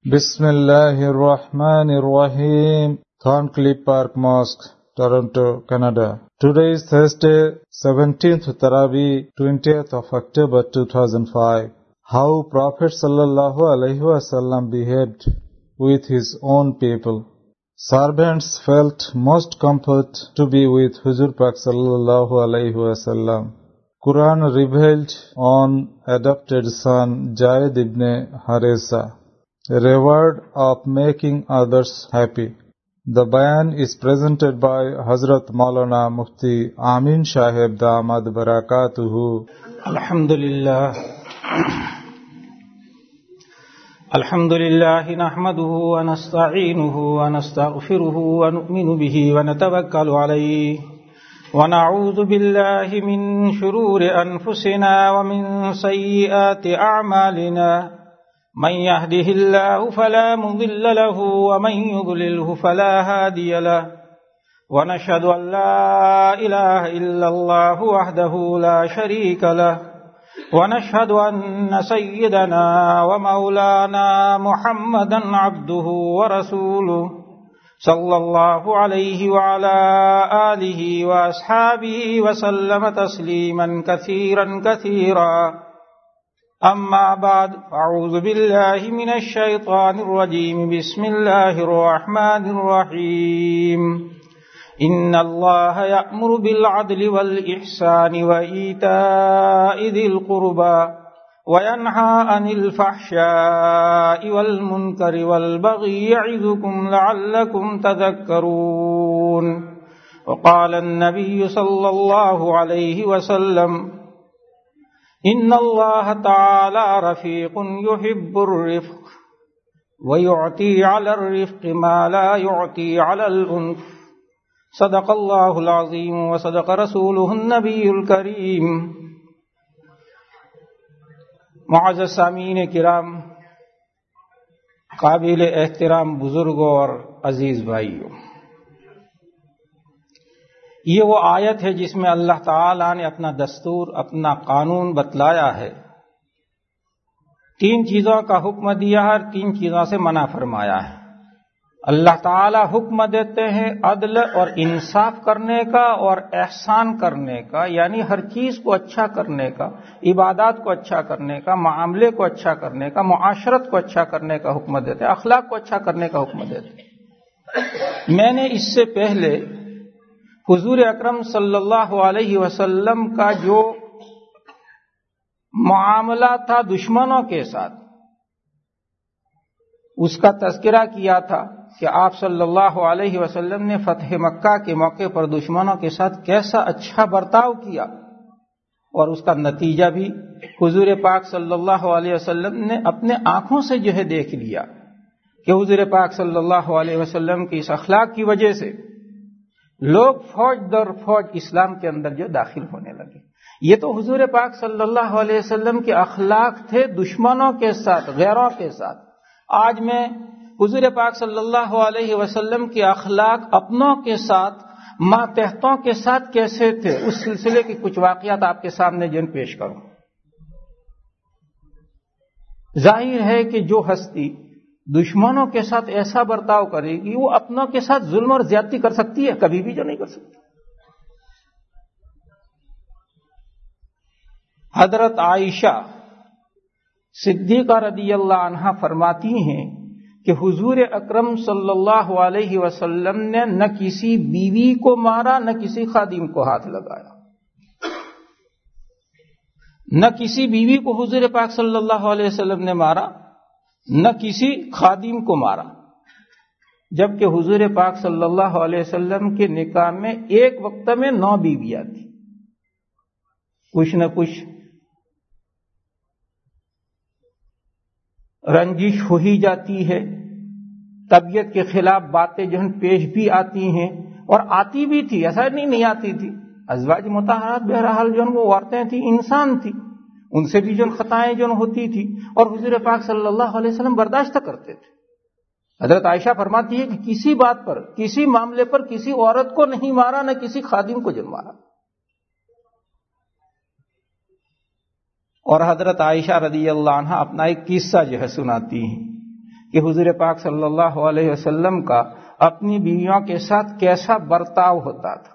بسم اللہ الرحمن الرحیم Thorncliffe Park Mosque, Toronto, Canada. Today is Thursday, 17th Taraweeh, 20th of October 2005. How Prophet sallallahu alaihi wasallam behaved with his own people. Servants felt most comfort to be with Huzur Pak sallallahu alaihi wasallam. Quran revealed on adopted son Jaid ibn Harisa. Reward of making others happy. The bayan is presented by Hazrat Maulana Mufti Amin Shahib Damad Barakatuhu. Alhamdulillah nahmaduhu wa nasta'inuhu wa nastaghfiruhu wa nu'minu bihi wa natawakkalu alayhi wa na'udhu billahi min shururi anfusina wa min sayyiati a'malina. من يهده الله فلا مضل له ومن يضلله فلا هادي له ونشهد أن لا إله إلا الله وحده لا شريك له ونشهد أن سيدنا ومولانا محمدا عبده ورسوله صلى الله عليه وعلى آله وأصحابه وسلم تسليما كثيرا كثيرا. أما بعد أعوذ بالله من الشيطان الرجيم بسم الله الرحمن الرحيم إن الله يأمر بالعدل والإحسان وإيتاء ذي القربى وينهى عن الفحشاء والمنكر والبغي يعظكم لعلكم تذكرون. وقال النبي صلى الله عليه وسلم إن الله تعالى رفيق يحب الرفق ويعطي على الرفق ما لا يعطي على الأنف. صدق الله العظيم وصدق رسوله النبي الكريم. معزز سامعین کرام، قابل احترام بزرگوں اور عزیز بھائیوں، یہ وہ آیت ہے جس میں اللہ تعالیٰ نے اپنا دستور، اپنا قانون بتلایا ہے. 3 چیزوں کا حکم دیا ہے اور 3 چیزوں سے منع فرمایا ہے. اللہ تعالیٰ حکم دیتے ہیں عدل اور انصاف کرنے کا اور احسان کرنے کا، یعنی ہر چیز کو اچھا کرنے کا، عبادات کو اچھا کرنے کا، معاملے کو اچھا کرنے کا، معاشرت کو اچھا کرنے کا حکم دیتے ہیں، اخلاق کو اچھا کرنے کا حکم دیتے ہیں. میں نے اس سے پہلے حضور اکرم صلی اللہ علیہ وسلم کا جو معاملہ تھا دشمنوں کے ساتھ، اس کا تذکرہ کیا تھا کہ آپ صلی اللہ علیہ وسلم نے فتح مکہ کے موقع پر دشمنوں کے ساتھ کیسا اچھا برتاؤ کیا، اور اس کا نتیجہ بھی حضور پاک صلی اللہ علیہ وسلم نے اپنے آنکھوں سے جو ہے دیکھ لیا کہ حضور پاک صلی اللہ علیہ وسلم کی اس اخلاق کی وجہ سے لوگ فوج در فوج اسلام کے اندر جو داخل ہونے لگے. یہ تو حضور پاک صلی اللہ علیہ وسلم کے اخلاق تھے دشمنوں کے ساتھ، غیروں کے ساتھ. آج میں حضور پاک صلی اللہ علیہ وسلم کے اخلاق اپنوں کے ساتھ، ماتحتوں کے ساتھ کیسے تھے، اس سلسلے کی کچھ واقعات آپ کے سامنے جن پیش کروں. ظاہر ہے کہ جو ہستی دشمنوں کے ساتھ ایسا برتاؤ کرے گی وہ اپنوں کے ساتھ ظلم اور زیادتی کر سکتی ہے؟ کبھی بھی جو نہیں کر سکتی. حضرت عائشہ صدیقہ رضی اللہ عنہا فرماتی ہیں کہ حضور اکرم صلی اللہ علیہ وسلم نے نہ کسی بیوی کو مارا، نہ کسی خادم کو ہاتھ لگایا. نہ کسی بیوی کو حضور پاک صلی اللہ علیہ وسلم نے مارا، نہ کسی خادم کو مارا، جبکہ حضور پاک صلی اللہ علیہ وسلم کے نکاح میں ایک وقت میں 9 بیویاں تھیں. کچھ نہ کچھ رنجش ہو ہی جاتی ہے، طبیعت کے خلاف باتیں جو ہیں پیش بھی آتی ہیں، اور آتی بھی تھی، ایسا نہیں آتی تھی. ازواج مطہرات بہرحال جو وہ عورتیں تھیں، انسان تھی، ان سے بھی جو خطائیں جو ہوتی تھی، اور حضور پاک صلی اللہ علیہ وسلم برداشت کرتے تھے. حضرت عائشہ فرماتی ہے کہ کسی بات پر، کسی معاملے پر کسی عورت کو نہیں مارا، نہ کسی خادم کو جن مارا. اور حضرت عائشہ رضی اللہ عنہ اپنا ایک قصہ جو ہے سناتی ہیں کہ حضور پاک صلی اللہ علیہ وسلم کا اپنی بیویوں کے ساتھ کیسا برتاؤ ہوتا تھا۔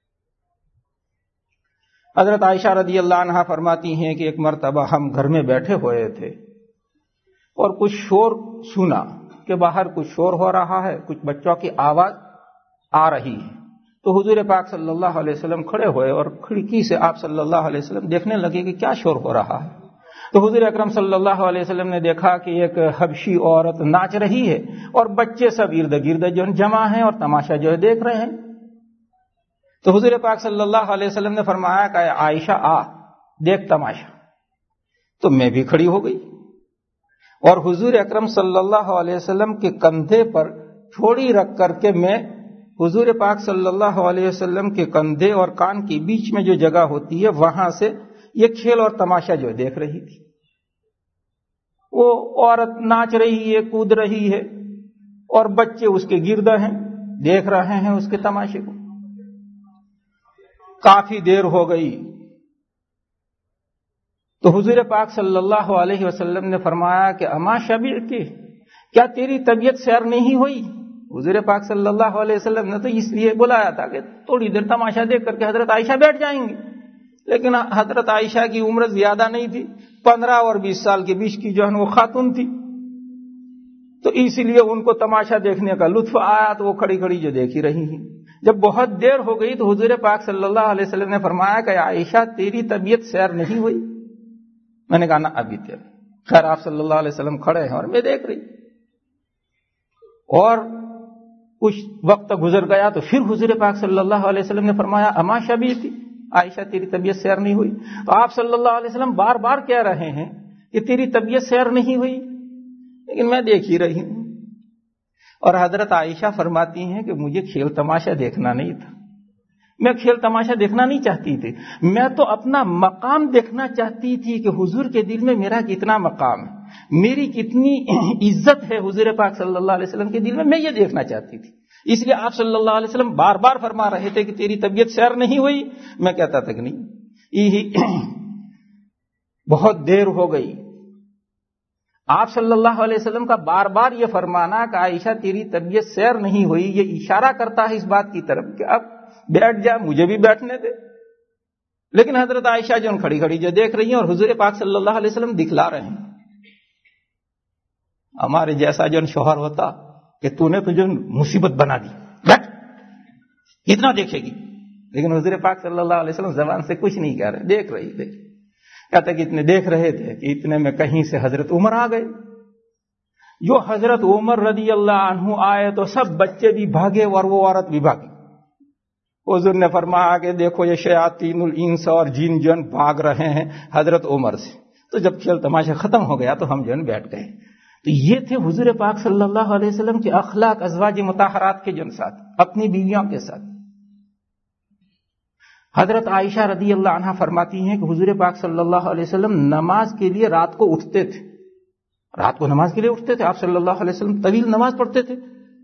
حضرت عائشہ رضی اللہ عنہا فرماتی ہیں کہ ایک مرتبہ ہم گھر میں بیٹھے ہوئے تھے اور کچھ شور سنا کہ باہر کچھ شور ہو رہا ہے، کچھ بچوں کی آواز آ رہی ہے، تو حضور پاک صلی اللہ علیہ وسلم کھڑے ہوئے اور کھڑکی سے آپ صلی اللہ علیہ وسلم دیکھنے لگے کہ کیا شور ہو رہا ہے۔ تو حضور اکرم صلی اللہ علیہ وسلم نے دیکھا کہ ایک حبشی عورت ناچ رہی ہے اور بچے سب ارد گرد جو جمع ہیں اور تماشا جو ہے دیکھ رہے ہیں۔ تو حضور پاک صلی اللہ علیہ وسلم نے فرمایا کہ عائشہ آ دیکھ تماشا، تو میں بھی کھڑی ہو گئی اور حضور اکرم صلی اللہ علیہ وسلم کے کندھے پر تھوڑی رکھ کر کے میں حضور پاک صلی اللہ علیہ وسلم کے کندھے اور کان کے بیچ میں جو جگہ ہوتی ہے وہاں سے یہ کھیل اور تماشا جو دیکھ رہی تھی۔ وہ عورت ناچ رہی ہے، کود رہی ہے اور بچے اس کے گرد ہیں، دیکھ رہے ہیں اس کے تماشے کو۔ کافی دیر ہو گئی تو حضور پاک صلی اللہ علیہ وسلم نے فرمایا کہ اما شبعتی، کیا تیری طبیعت سیر نہیں ہوئی؟ حضور پاک صلی اللہ علیہ وسلم نے تو اس لیے بلایا تھا کہ تھوڑی دیر تماشا دیکھ کر کے حضرت عائشہ بیٹھ جائیں گے، لیکن حضرت عائشہ کی عمر زیادہ نہیں تھی، 15 اور 20 سال کے بیچ کی جو ہے وہ خاتون تھی، تو اس لیے ان کو تماشا دیکھنے کا لطف آیا تو وہ کھڑی کھڑی جو دیکھ ہی رہی ہیں۔ جب بہت دیر ہو گئی تو حضور پاک صلی اللہ علیہ وسلم نے فرمایا کہ عائشہ تیری طبیعت سیر نہیں ہوئی؟ میں نے کہا نا ابھی تیر۔ خیر آپ صلی اللہ علیہ وسلم کھڑے ہیں اور میں دیکھ رہی، اور کچھ وقت گزر گیا تو پھر حضور پاک صلی اللہ علیہ وسلم نے فرمایا اما شبعتی، عائشہ تیری طبیعت سیر نہیں ہوئی؟ تو آپ صلی اللہ علیہ وسلم بار بار کہہ رہے ہیں کہ تیری طبیعت سیر نہیں ہوئی، لیکن میں دیکھ ہی رہی ہوں۔ اور حضرت عائشہ فرماتی ہیں کہ مجھے کھیل تماشا دیکھنا نہیں تھا، میں کھیل تماشا دیکھنا نہیں چاہتی تھی، میں تو اپنا مقام دیکھنا چاہتی تھی کہ حضور کے دل میں میرا کتنا مقام ہے، میری کتنی عزت ہے حضور پاک صلی اللہ علیہ وسلم کے دل میں یہ دیکھنا چاہتی تھی۔ اس لیے آپ صلی اللہ علیہ وسلم بار بار فرما رہے تھے کہ تیری طبیعت سیر نہیں ہوئی، میں کہتا تھا کہ نہیں۔ بہت دیر ہو گئی، آپ صلی اللہ علیہ وسلم کا بار بار یہ فرمانا کہ عائشہ تیری طبیعت سیر نہیں ہوئی، یہ اشارہ کرتا ہے اس بات کی طرف کہ اب بیٹھ جا، مجھے بھی بیٹھنے دے۔ لیکن حضرت عائشہ جو کھڑی کھڑی جو دیکھ رہی ہیں اور حضور پاک صلی اللہ علیہ وسلم دکھلا رہے ہیں۔ ہمارے جیسا جو شوہر ہوتا کہ تو نے تو جو مصیبت بنا دی، بیٹھ کتنا دیکھے گی، لیکن حضور پاک صلی اللہ علیہ وسلم زبان سے کچھ نہیں کہہ رہے، دیکھ رہی تھے۔ کہتے کہ اتنے دیکھ رہے تھے کہ اتنے میں کہیں سے حضرت عمر آ گئے۔ جو حضرت عمر رضی اللہ عنہ آئے تو سب بچے بھی بھاگے اور وہ عورت بھی بھاگی۔ حضور نے فرمایا کہ دیکھو یہ شیاطین الانس اور جن جن بھاگ رہے ہیں حضرت عمر سے۔ تو جب کھیل تماشا ختم ہو گیا تو ہم جو بیٹھ گئے۔ تو یہ تھے حضور پاک صلی اللہ علیہ وسلم کے اخلاق ازواج مطہرات کے جن ساتھ، اپنی بیویوں کے ساتھ۔ حضرت عائشہ رضی اللہ عنہا فرماتی ہیں کہ حضور پاک صلی اللہ علیہ وسلم نماز کے لیے رات کو اٹھتے تھے، رات کو نماز کے لیے اٹھتے تھے، آپ صلی اللہ علیہ وسلم طویل نماز پڑھتے تھے۔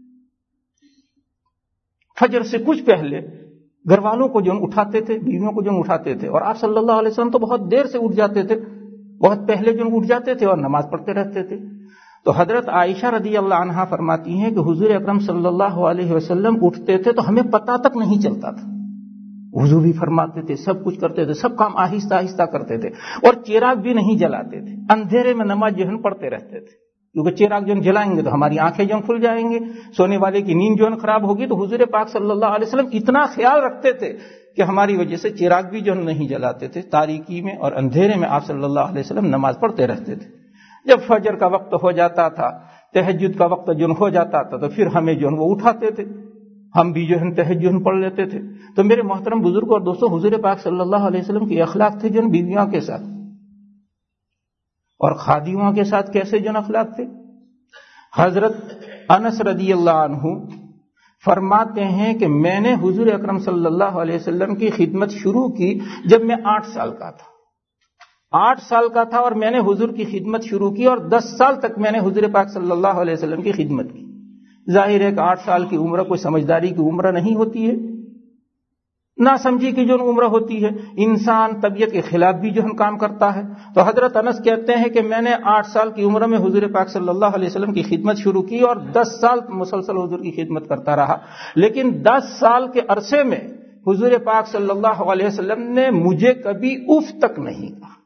فجر سے کچھ پہلے گھر والوں کو جو اٹھاتے تھے، بیویوں کو جو اٹھاتے تھے، اور آپ صلی اللہ علیہ وسلم تو بہت دیر سے اٹھ جاتے تھے، بہت پہلے جو اٹھ جاتے تھے اور نماز پڑھتے رہتے تھے۔ تو حضرت عائشہ رضی اللہ عنہا فرماتی ہیں کہ حضور اکرم صلی اللہ علیہ وسلم اٹھتے تھے تو ہمیں پتہ تک نہیں چلتا تھا، وضو بھی فرماتے تھے، سب کچھ کرتے تھے، سب کام آہستہ آہستہ کرتے تھے، اور چراغ بھی نہیں جلاتے تھے، اندھیرے میں نماز جو ہے پڑھتے رہتے تھے، کیونکہ چراغ جو جلائیں گے تو ہماری آنکھیں جو کھل جائیں گے، سونے والے کی نیند جو خراب ہوگی۔ تو حضور پاک صلی اللہ علیہ وسلم اتنا خیال رکھتے تھے کہ ہماری وجہ سے چراغ بھی جو نہیں جلاتے تھے، تاریکی میں اور اندھیرے میں آپ صلی اللہ علیہ وسلم نماز پڑھتے رہتے تھے۔ جب فجر کا وقت ہو جاتا تھا، تہجد کا وقت جو ہو جاتا تھا، تو پھر ہمیں جو وہ اٹھاتے تھے، ہم بھی جو ہے تہجد پڑھ لیتے تھے۔ تو میرے محترم بزرگ اور دوستوں، حضور پاک صلی اللہ علیہ وسلم کے اخلاق تھے جو بیویوں کے ساتھ، اور خادموں کے ساتھ کیسے جو اخلاق تھے۔ حضرت انس رضی اللہ عنہ فرماتے ہیں کہ میں نے حضور اکرم صلی اللہ علیہ وسلم کی خدمت شروع کی جب میں 8 سال کا تھا، 8 سال کا تھا، اور میں نے حضور کی خدمت شروع کی اور 10 سال تک میں نے حضور پاک صلی اللہ علیہ وسلم کی خدمت کی۔ ظاہر ہے کہ 8 سال کی عمر کوئی سمجھداری کی عمر نہیں ہوتی ہے، ناسمجھی کی جو عمر ہوتی ہے، انسان طبیعت کے خلاف بھی جو کام کرتا ہے. تو حضرت انس کہتے ہیں کہ میں نے 8 سال کی عمر میں حضور پاک صلی اللہ علیہ وسلم کی خدمت شروع کی اور 10 سال مسلسل حضور کی خدمت کرتا رہا، لیکن 10 سال کے عرصے میں حضور پاک صلی اللہ علیہ وسلم نے مجھے کبھی اف تک نہیں کہا،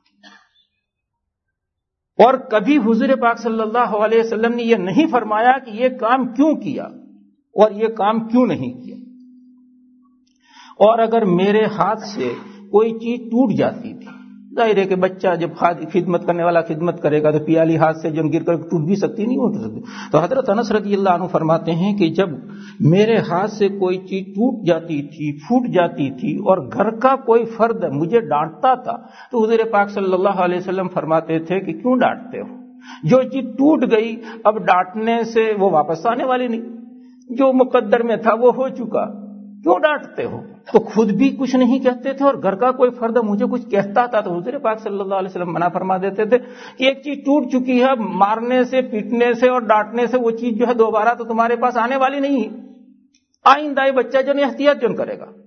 اور کبھی حضور پاک صلی اللہ علیہ وسلم نے یہ نہیں فرمایا کہ یہ کام کیوں کیا اور یہ کام کیوں نہیں کیا. اور اگر میرے ہاتھ سے کوئی چیز ٹوٹ جاتی تھی، ظاہر ہے کہ بچہ جب خدمت کرنے والا خدمت کرے گا تو پیالی ہاتھ سے جب گر کر ٹوٹ بھی سکتی، نہیں ہو سکتی. تو حضرت انس رضی اللہ عنہ فرماتے ہیں کہ جب میرے ہاتھ سے کوئی چیز ٹوٹ جاتی تھی، پھوٹ جاتی تھی، اور گھر کا کوئی فرد مجھے ڈانٹتا تھا تو حضور پاک صلی اللہ علیہ وسلم فرماتے تھے کہ کیوں ڈانٹتے ہو؟ جو چیز ٹوٹ گئی اب ڈانٹنے سے وہ واپس آنے والی نہیں، جو مقدر میں تھا وہ ہو چکا، کیوں ڈانٹتے ہو؟ تو خود بھی کچھ نہیں کہتے تھے، اور گھر کا کوئی فرد مجھے کچھ کہتا تھا تو حضور پاک صلی اللہ علیہ وسلم منع فرما دیتے تھے کہ ایک چیز ٹوٹ چکی ہے، مارنے سے، پیٹنے سے اور ڈانٹنے سے وہ چیز جو ہے دوبارہ تو تمہارے پاس آنے والی نہیں ہے، آئندہ یہ بچہ جو احتیاط جو کرے گا.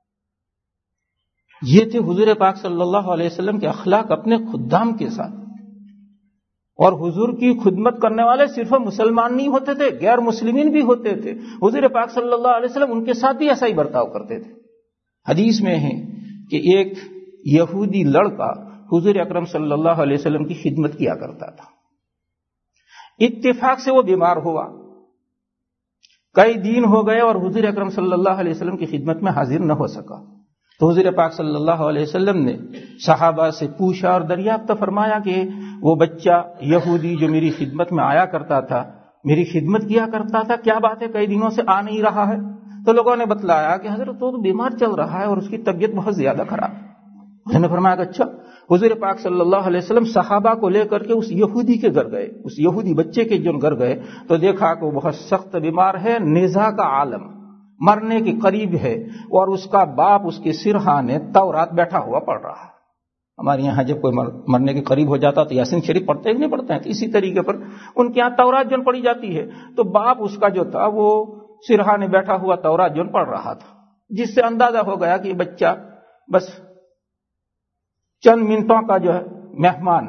یہ تھے حضور پاک صلی اللہ علیہ وسلم کے اخلاق اپنے خدام کے ساتھ. اور حضور کی خدمت کرنے والے صرف مسلمان نہیں ہوتے تھے، غیر مسلمین بھی ہوتے تھے. حضور پاک صلی اللہ علیہ وسلم ان کے ساتھ بھی ایسا ہی برتاؤ کرتے تھے. حدیث میں ہے کہ ایک یہودی لڑکا حضور اکرم صلی اللہ علیہ وسلم کی خدمت کیا کرتا تھا. اتفاق سے وہ بیمار ہوا، کئی دن ہو گئے اور حضور اکرم صلی اللہ علیہ وسلم کی خدمت میں حاضر نہ ہو سکا. تو حضور پاک صلی اللہ علیہ وسلم نے صحابہ سے پوچھا اور دریافت فرمایا کہ وہ بچہ یہودی جو میری خدمت میں آیا کرتا تھا، میری خدمت کیا کرتا تھا، کیا بات ہے کئی دنوں سے آ نہیں رہا ہے؟ تو لوگوں نے بتلایا کہ حضرت تو بیمار چل رہا ہے اور اس کی طبیعت بہت زیادہ خراب. انہوں نے فرمایا کہ اچھا. حضور پاک صلی اللہ علیہ وسلم صحابہ کو لے کر کے اس یہودی کے گھر گئے، اس یہودی بچے کے جو گھر گئے تو دیکھا کہ وہ بہت سخت بیمار ہے، نیزہ کا عالم، مرنے کے قریب ہے، اور اس کا باپ اس کے سرہانے تورات بیٹھا ہوا پڑھ رہا ہے. ہمارے یہاں جب کوئی مرنے کے قریب ہو جاتا تو یاسین شریف پڑھتے ہی نہیں پڑھتے ہیں، تو اسی طریقے پر ان کے یہاں تورات جو پڑھی جاتی ہے. تو باپ اس کا جو تھا وہ سرہانے بیٹھا ہوا تورات جو پڑھ رہا تھا، جس سے اندازہ ہو گیا کہ یہ بچہ بس چند منٹوں کا جو ہے مہمان ہے.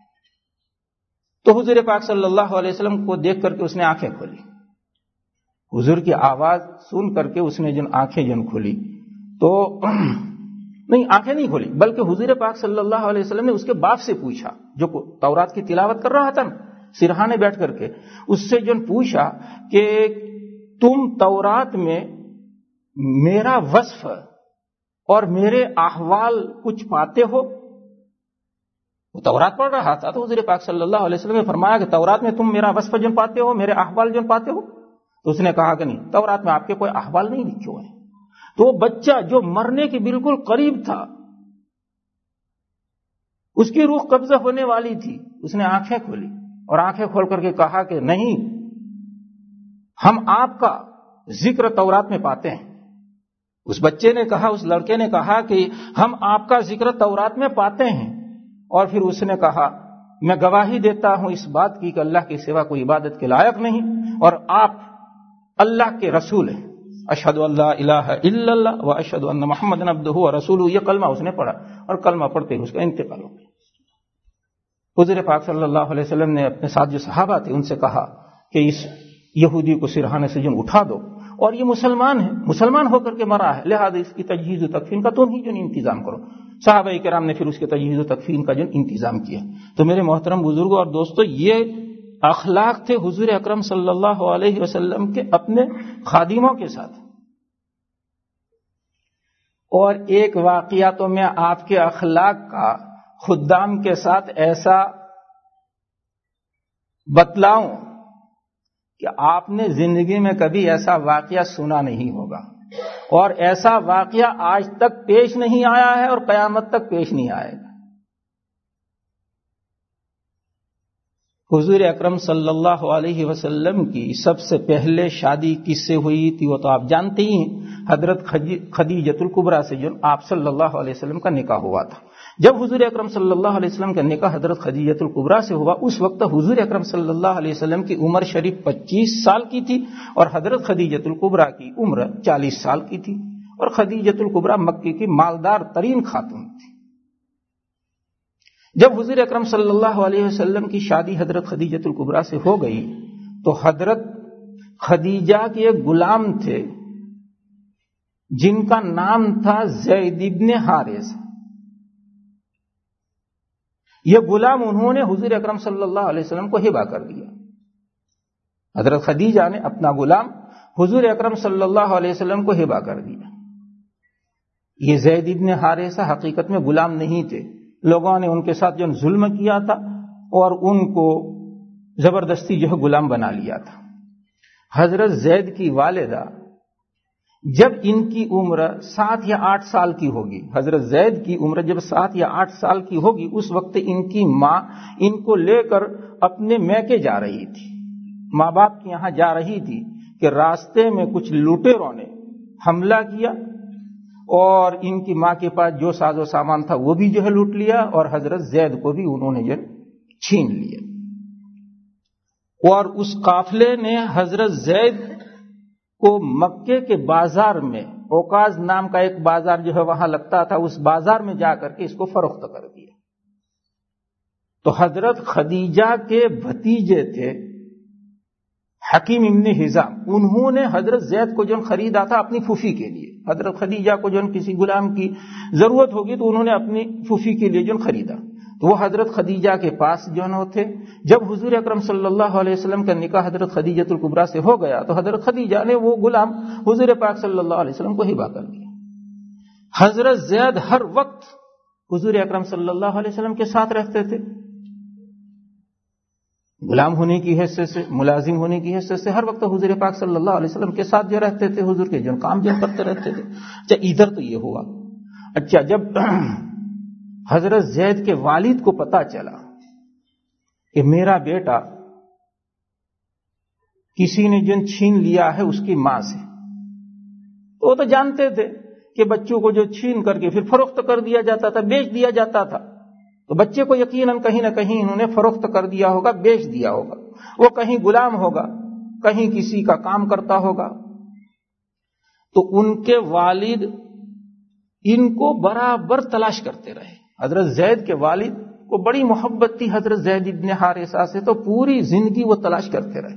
تو حضور پاک صلی اللہ علیہ وسلم کو دیکھ کر کے اس نے آنکھیں کھولی. حضور کی آواز سن کر کے اس نے جن آنکھیں جن کھولی تو نہیں، آنکھیں نہیں کھولی، بلکہ حضور پاک صلی اللہ علیہ وسلم نے اس کے باپ سے پوچھا جو تورات کی تلاوت کر رہا تھا سرہانے بیٹھ کر کے، اس سے جن پوچھا کہ تم تورات میں میرا وصف اور میرے احوال کچھ پاتے ہو؟ وہ تورات پڑھ رہا تھا تو حضور پاک صلی اللہ علیہ وسلم نے فرمایا کہ تورات میں تم میرا وصف جن پاتے ہو، میرے احوال جن پاتے ہو؟ تو اس نے کہا کہ نہیں، تورات میں آپ کے کوئی احوال نہیں لکھے ہوئے ہیں. تو وہ بچہ جو مرنے کے بالکل قریب تھا، اس کی روح قبضہ ہونے والی تھی، اس نے آنکھیں کھولی اور آنکھیں کھول کر کے کہا کہ نہیں، ہم آپ کا ذکر تورات میں پاتے ہیں. اس بچے نے کہا، اس لڑکے نے کہا کہ ہم آپ کا ذکر تورات میں پاتے ہیں. اور پھر اس نے کہا میں گواہی دیتا ہوں اس بات کی کہ اللہ کے سوا کوئی عبادت کے لائق نہیں اور آپ اللہ کے رسول ہیں. اشہد ان لا الہ الا اللہ و اشہد ان محمد عبدہ و رسولہ. یہ کلمہ اس نے پڑھا اور کلمہ پڑھتے ہی اس کا انتقال ہو گیا. حضور پاک صلی اللہ علیہ وسلم نے اپنے ساتھ جو صحابہ تھے ان سے کہا کہ اس یہودی کو سرہانے سے جن اٹھا دو، اور یہ مسلمان ہے، مسلمان ہو کر کے مرا ہے، لہذا اس کی تجہیز و تکفین کا تم ہی جو انتظام کرو. صحابہ کرام نے پھر اس کے تجہیز و تکفین کا جو انتظام کیا. تو میرے محترم بزرگوں اور دوستو، یہ اخلاق تھے حضور اکرم صلی اللہ علیہ وسلم کے اپنے خادموں کے ساتھ. اور ایک واقعہ تو میں آپ کے اخلاق کا خدام کے ساتھ ایسا بتلاؤں کہ آپ نے زندگی میں کبھی ایسا واقعہ سنا نہیں ہوگا، اور ایسا واقعہ آج تک پیش نہیں آیا ہے اور قیامت تک پیش نہیں آئے گا. حضور اکرم صلی اللہ علیہ وسلم کی سب سے پہلے شادی کس سے ہوئی تھی وہ تو آپ جانتے ہی ہیں. حضرت خدیجۃ الکبریٰ سے جو آپ صلی اللہ علیہ وسلم کا نکاح ہوا تھا. جب حضور اکرم صلی اللہ علیہ وسلم کا نکاح حضرت خدیجۃ الکبریٰ سے ہوا، اس وقت حضور اکرم صلی اللہ علیہ وسلم کی عمر شریف 25 سال کی تھی اور حضرت خدیجۃ الکبریٰ کی عمر 40 سال کی تھی. اور خدیجۃ الکبریٰ مکی کی مالدار ترین خاتون تھی. جب حضور اکرم صلی اللہ علیہ وسلم کی شادی حضرت خدیجۃ الکبریٰ سے ہو گئی تو حضرت خدیجہ کے ایک غلام تھے جن کا نام تھا زید ابن حارثہ. یہ غلام انہوں نے حضور اکرم صلی اللہ علیہ وسلم کو ہبہ کر دیا. حضرت خدیجہ نے اپنا غلام حضور اکرم صلی اللہ علیہ وسلم کو ہبہ کر دیا. یہ زید ابن حارثہ حقیقت میں غلام نہیں تھے. لوگوں نے ان کے ساتھ جو ظلم کیا تھا اور ان کو زبردستی جو ہے غلام بنا لیا تھا. حضرت زید کی والدہ جب ان کی عمر 7 یا 8 سال کی ہوگی، حضرت زید کی عمر جب 7 یا 8 سال کی ہوگی، اس وقت ان کی ماں ان کو لے کر اپنے میکے جا رہی تھی، ماں باپ کے یہاں جا رہی تھی کہ راستے میں کچھ لوٹیروں نے حملہ کیا اور ان کی ماں کے پاس جو ساز و سامان تھا وہ بھی جو ہے لوٹ لیا اور حضرت زید کو بھی انہوں نے جو چھین لیا. اور اس قافلے نے حضرت زید کو مکے کے بازار میں، اوکاز نام کا ایک بازار جو ہے وہاں لگتا تھا، اس بازار میں جا کر کے اس کو فروخت کر دیا. تو حضرت خدیجہ کے بھتیجے تھے حکیم ابن حزام، انہوں نے حضرت زید کو جو خریدا تھا اپنی پھوپھی کے لیے. حضرت خدیجہ کو جو کسی غلام کی ضرورت ہوگی تو انہوں نے اپنی پھوپھی کے لیے جو خریدا. تو وہ حضرت خدیجہ کے پاس جو تھے. جب حضور اکرم صلی اللہ علیہ وسلم کا نکاح حضرت خدیجۃ الکبریٰ سے ہو گیا تو حضرت خدیجہ نے وہ غلام حضور پاک صلی اللہ علیہ وسلم کو ہبہ کر دیا. حضرت زید ہر وقت حضور اکرم صلی اللہ علیہ وسلم کے ساتھ رہتے تھے، غلام ہونے کی حیثیت سے، ملازم ہونے کی حیثیت سے ہر وقت حضور پاک صلی اللہ علیہ وسلم کے ساتھ جو رہتے تھے، حضور کے جو کام جو کرتے رہتے تھے. اچھا ادھر تو یہ ہوا. اچھا جب حضرت زید کے والد کو پتا چلا کہ میرا بیٹا کسی نے جن چھین لیا ہے اس کی ماں سے، تو وہ تو جانتے تھے کہ بچوں کو جو چھین کر کے پھر فروخت کر دیا جاتا تھا، بیچ دیا جاتا تھا. تو بچے کو یقیناً کہیں نہ کہیں انہوں نے فروخت کر دیا ہوگا، بیچ دیا ہوگا. وہ کہیں غلام ہوگا، کہیں کسی کا کام کرتا ہوگا. تو ان کے والد ان کو برابر تلاش کرتے رہے. حضرت زید کے والد کو بڑی محبت تھی حضرت زید ابن حارثہ سے، تو پوری زندگی وہ تلاش کرتے رہے.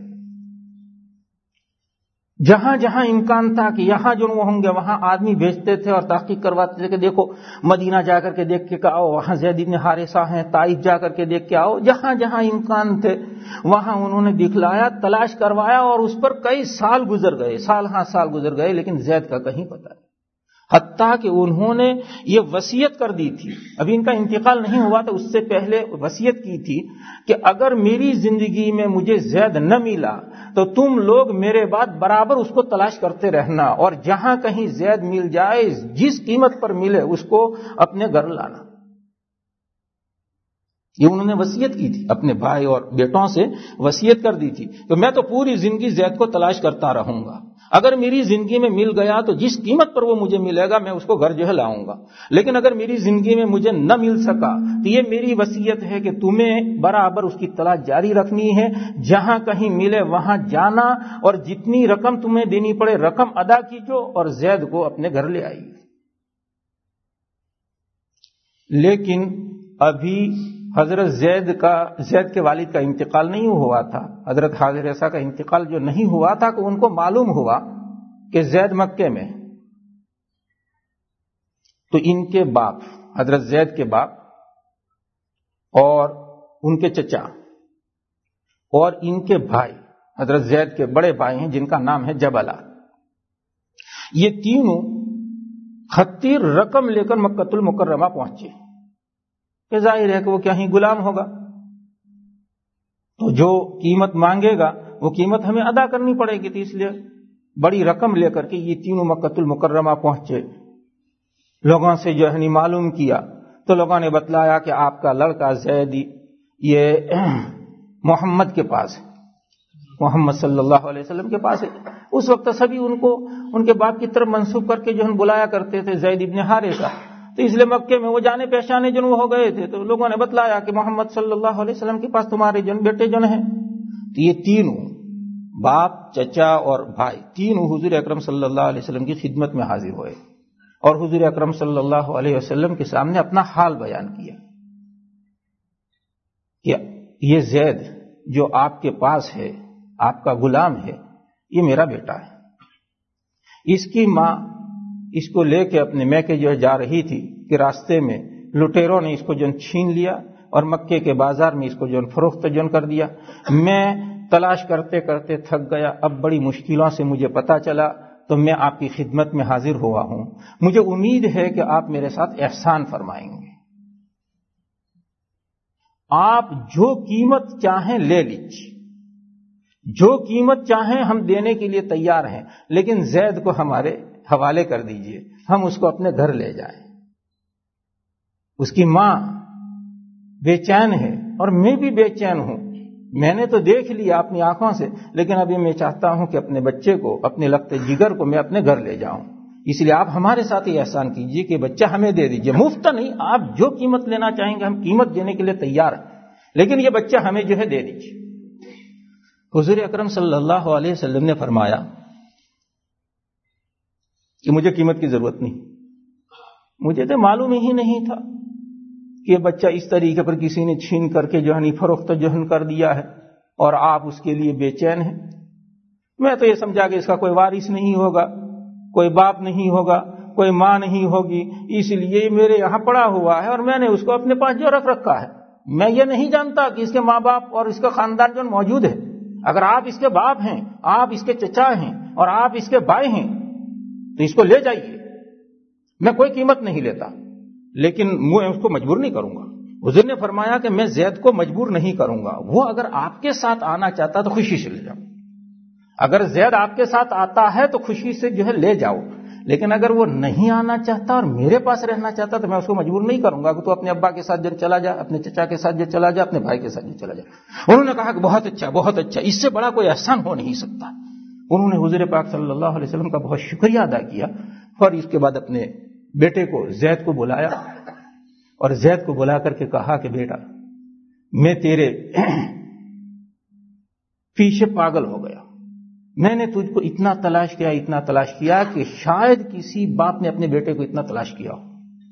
جہاں جہاں امکان تھا کہ یہاں جو وہ ہوں گے وہاں آدمی بھیجتے تھے اور تحقیق کرواتے تھے کہ دیکھو مدینہ جا کر کے دیکھ کے آؤ وہاں زید ابن حارثہ ہیں، طائف جا کر کے دیکھ کے آؤ. جہاں جہاں امکان تھے وہاں انہوں نے دکھلایا، تلاش کروایا اور اس پر کئی سال گزر گئے، سال گزر گئے، لیکن زید کا کہیں پتہ نہیں. حتیٰ کہ انہوں نے یہ وصیت کر دی تھی، ابھی ان کا انتقال نہیں ہوا تو اس سے پہلے وصیت کی تھی کہ اگر میری زندگی میں مجھے زید نہ ملا تو تم لوگ میرے بعد برابر اس کو تلاش کرتے رہنا اور جہاں کہیں زید مل جائے جس قیمت پر ملے اس کو اپنے گھر لانا. یہ انہوں نے وصیت کی تھی، اپنے بھائی اور بیٹوں سے وصیت کر دی تھی کہ میں تو پوری زندگی زید کو تلاش کرتا رہوں گا، اگر میری زندگی میں مل گیا تو جس قیمت پر وہ مجھے ملے گا میں اس کو گھر جو ہے لاؤں گا، لیکن اگر میری زندگی میں مجھے نہ مل سکا تو یہ میری وصیت ہے کہ تمہیں برابر اس کی تلاش جاری رکھنی ہے، جہاں کہیں ملے وہاں جانا اور جتنی رقم تمہیں دینی پڑے رقم ادا کیجو اور زید کو اپنے گھر لے آئیے. لیکن ابھی حضرت زید کے والد کا انتقال نہیں ہوا تھا، حضرت حارثہ کا انتقال جو نہیں ہوا تھا کہ ان کو معلوم ہوا کہ زید مکے میں. تو ان کے باپ حضرت زید کے باپ اور ان کے چچا اور ان کے بھائی حضرت زید کے بڑے بھائی ہیں جن کا نام ہے جبلہ، یہ تینوں خطیر رقم لے کر مکۃ المکرمہ پہنچے کہ ظاہر ہے کہ وہ کیا ہی غلام ہوگا، تو جو قیمت مانگے گا وہ قیمت ہمیں ادا کرنی پڑے گی. تو اس لیے بڑی رقم لے کر کے یہ تینوں مکۃ المکرمہ پہنچے. لوگوں سے جو ہے معلوم کیا تو لوگوں نے بتلایا کہ آپ کا لڑکا زید یہ محمد کے پاس ہے، محمد صلی اللہ علیہ وسلم کے پاس ہے. اس وقت سبھی ان کو ان کے باپ کی طرف منسوب کر کے جو بلایا کرتے تھے زید ابن حارثہ. تو اس لیے مکے میں وہ جانے پہچانے جو ہو گئے تھے تو لوگوں نے بتلایا کہ محمد صلی اللہ علیہ وسلم کے پاس تمہارے بیٹے ہیں. تو یہ تینوں باپ، چچا اور بھائی تینوں حضور اکرم صلی اللہ علیہ وسلم کی خدمت میں حاضر ہوئے اور حضور اکرم صلی اللہ علیہ وسلم کے سامنے اپنا حال بیان کیا کہ یہ زید جو آپ کے پاس ہے، آپ کا غلام ہے، یہ میرا بیٹا ہے۔ اس کی ماں اس کو لے کے اپنے میکے جو جا رہی تھی کہ راستے میں لٹیروں نے اس کو جو چھین لیا اور مکے کے بازار میں اس کو جو فروخت جو کر دیا۔ میں تلاش کرتے کرتے تھک گیا، اب بڑی مشکلوں سے مجھے پتا چلا تو میں آپ کی خدمت میں حاضر ہوا ہوں۔ مجھے امید ہے کہ آپ میرے ساتھ احسان فرمائیں گے، آپ جو قیمت چاہیں لے لیجیے، جو قیمت چاہیں ہم دینے کے لیے تیار ہیں، لیکن زید کو ہمارے حوالے کر دیجئے، ہم اس کو اپنے گھر لے جائیں۔ اس کی ماں بے چین ہے اور میں بھی بے چین ہوں، میں نے تو دیکھ لیا اپنی آنکھوں سے، لیکن ابھی میں چاہتا ہوں کہ اپنے بچے کو، اپنے لگتے جگر کو میں اپنے گھر لے جاؤں، اس لیے آپ ہمارے ساتھ یہ احسان کیجئے کہ بچہ ہمیں دے دیجئے، مفت نہیں، آپ جو قیمت لینا چاہیں گے ہم قیمت دینے کے لیے تیار ہیں، لیکن یہ بچہ ہمیں جو ہے دے دیجئے۔ حضور اکرم صلی اللہ علیہ وسلم نے فرمایا کہ مجھے قیمت کی ضرورت نہیں، مجھے تو معلوم ہی نہیں تھا کہ یہ بچہ اس طریقے پر کسی نے چھین کر کے فروخت کر دیا ہے اور آپ اس کے لیے بے چین ہیں۔ میں تو یہ سمجھا کہ اس کا کوئی وارث نہیں ہوگا، کوئی باپ نہیں ہوگا، کوئی ماں نہیں ہوگی، اس لیے میرے یہاں پڑا ہوا ہے اور میں نے اس کو اپنے پاس جو رکھ رکھا ہے۔ میں یہ نہیں جانتا کہ اس کے ماں باپ اور اس کا خاندان جو موجود ہے۔ اگر آپ اس کے باپ ہیں، آپ اس کے چچا ہیں اور آپ اس کے بھائی ہیں تو اس کو لے جائیے، میں کوئی قیمت نہیں لیتا، لیکن میں اس کو مجبور نہیں کروں گا۔ حضور نے فرمایا کہ میں زید کو مجبور نہیں کروں گا، وہ اگر آپ کے ساتھ آنا چاہتا تو خوشی سے لے جاؤ، اگر زید آپ کے ساتھ آتا ہے تو خوشی سے جو ہے لے جاؤ، لیکن اگر وہ نہیں آنا چاہتا اور میرے پاس رہنا چاہتا تو میں اس کو مجبور نہیں کروں گا کہ تو اپنے ابا کے ساتھ جو چلا جا، اپنے چچا کے ساتھ جو چلا جا، اپنے بھائی کے ساتھ جو چلا جا۔ انہوں نے کہا کہ بہت اچھا، بہت اچھا، اس سے بڑا کوئی احسان ہو نہیں سکتا۔ انہوں نے حضور پاک صلی اللہ علیہ وسلم کا بہت شکریہ ادا کیا اور اس کے بعد اپنے بیٹے کو زید کو بلایا اور زید کو بلا کر کے کہا کہ بیٹا میں تیرے پیچھے پاگل ہو گیا، میں نے تجھ کو اتنا تلاش کیا کہ شاید کسی باپ نے اپنے بیٹے کو اتنا تلاش کیا ہو۔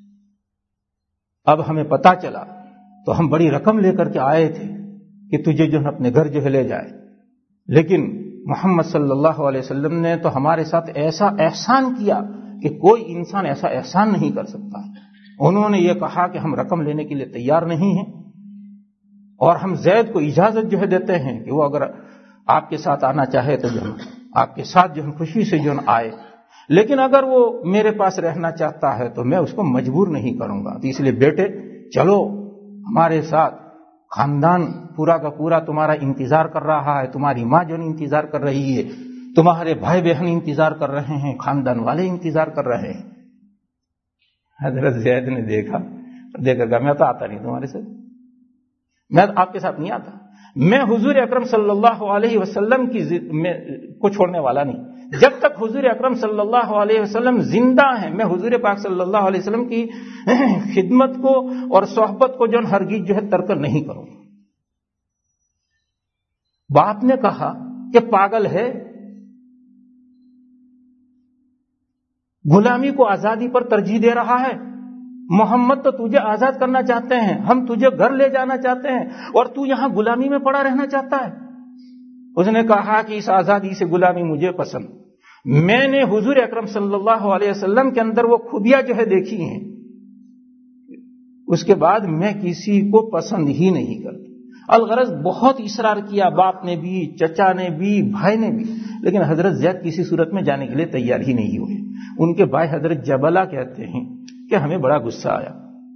اب ہمیں پتا چلا تو ہم بڑی رقم لے کر کے آئے تھے کہ تجھے جو اپنے گھر جو ہے لے جائے، لیکن محمد صلی اللہ علیہ وسلم نے تو ہمارے ساتھ ایسا احسان کیا کہ کوئی انسان ایسا احسان نہیں کر سکتا۔ انہوں نے یہ کہا کہ ہم رقم لینے کے لیے تیار نہیں ہیں اور ہم زید کو اجازت جو ہے دیتے ہیں کہ وہ اگر آپ کے ساتھ آنا چاہے تو جو آپ کے ساتھ جو خوشی سے جو آئے، لیکن اگر وہ میرے پاس رہنا چاہتا ہے تو میں اس کو مجبور نہیں کروں گا۔ تو اس لیے بیٹے چلو ہمارے ساتھ، خاندان پورا کا پورا تمہارا انتظار کر رہا ہے، تمہاری ماں جو انتظار کر رہی ہے، تمہارے بھائی بہن انتظار کر رہے ہیں، خاندان والے انتظار کر رہے ہیں۔ حضرت زید نے دیکھا کہا میں تو آتا نہیں تمہارے ساتھ، میں آپ کے ساتھ نہیں آتا، میں حضور اکرم صلی اللہ علیہ وسلم کو چھوڑنے والا نہیں، جب تک حضور اکرم صلی اللہ علیہ وسلم زندہ ہیں میں حضور پاک صلی اللہ علیہ وسلم کی خدمت کو اور صحبت کو جو ہرگز جو ہے ترک نہیں کروں۔ باپ نے کہا کہ پاگل ہے، غلامی کو آزادی پر ترجیح دے رہا ہے، محمد تو تجھے آزاد کرنا چاہتے ہیں، ہم تجھے گھر لے جانا چاہتے ہیں اور تو یہاں غلامی میں پڑا رہنا چاہتا ہے۔ اس نے کہا کہ اس آزادی سے غلامی مجھے پسند، میں نے حضور اکرم صلی اللہ علیہ وسلم کے اندر وہ خوبیاں جو ہے دیکھی ہیں، اس کے بعد میں کسی کو پسند ہی نہیں کرتا۔ الغرض بہت اصرار کیا، باپ نے بھی، چچا نے بھی، بھائی نے بھی، لیکن حضرت زید کسی صورت میں جانے کے لیے تیار ہی نہیں ہوئے۔ ان کے بھائی حضرت جبلہ کہتے ہیں کہ ہمیں بڑا غصہ آیا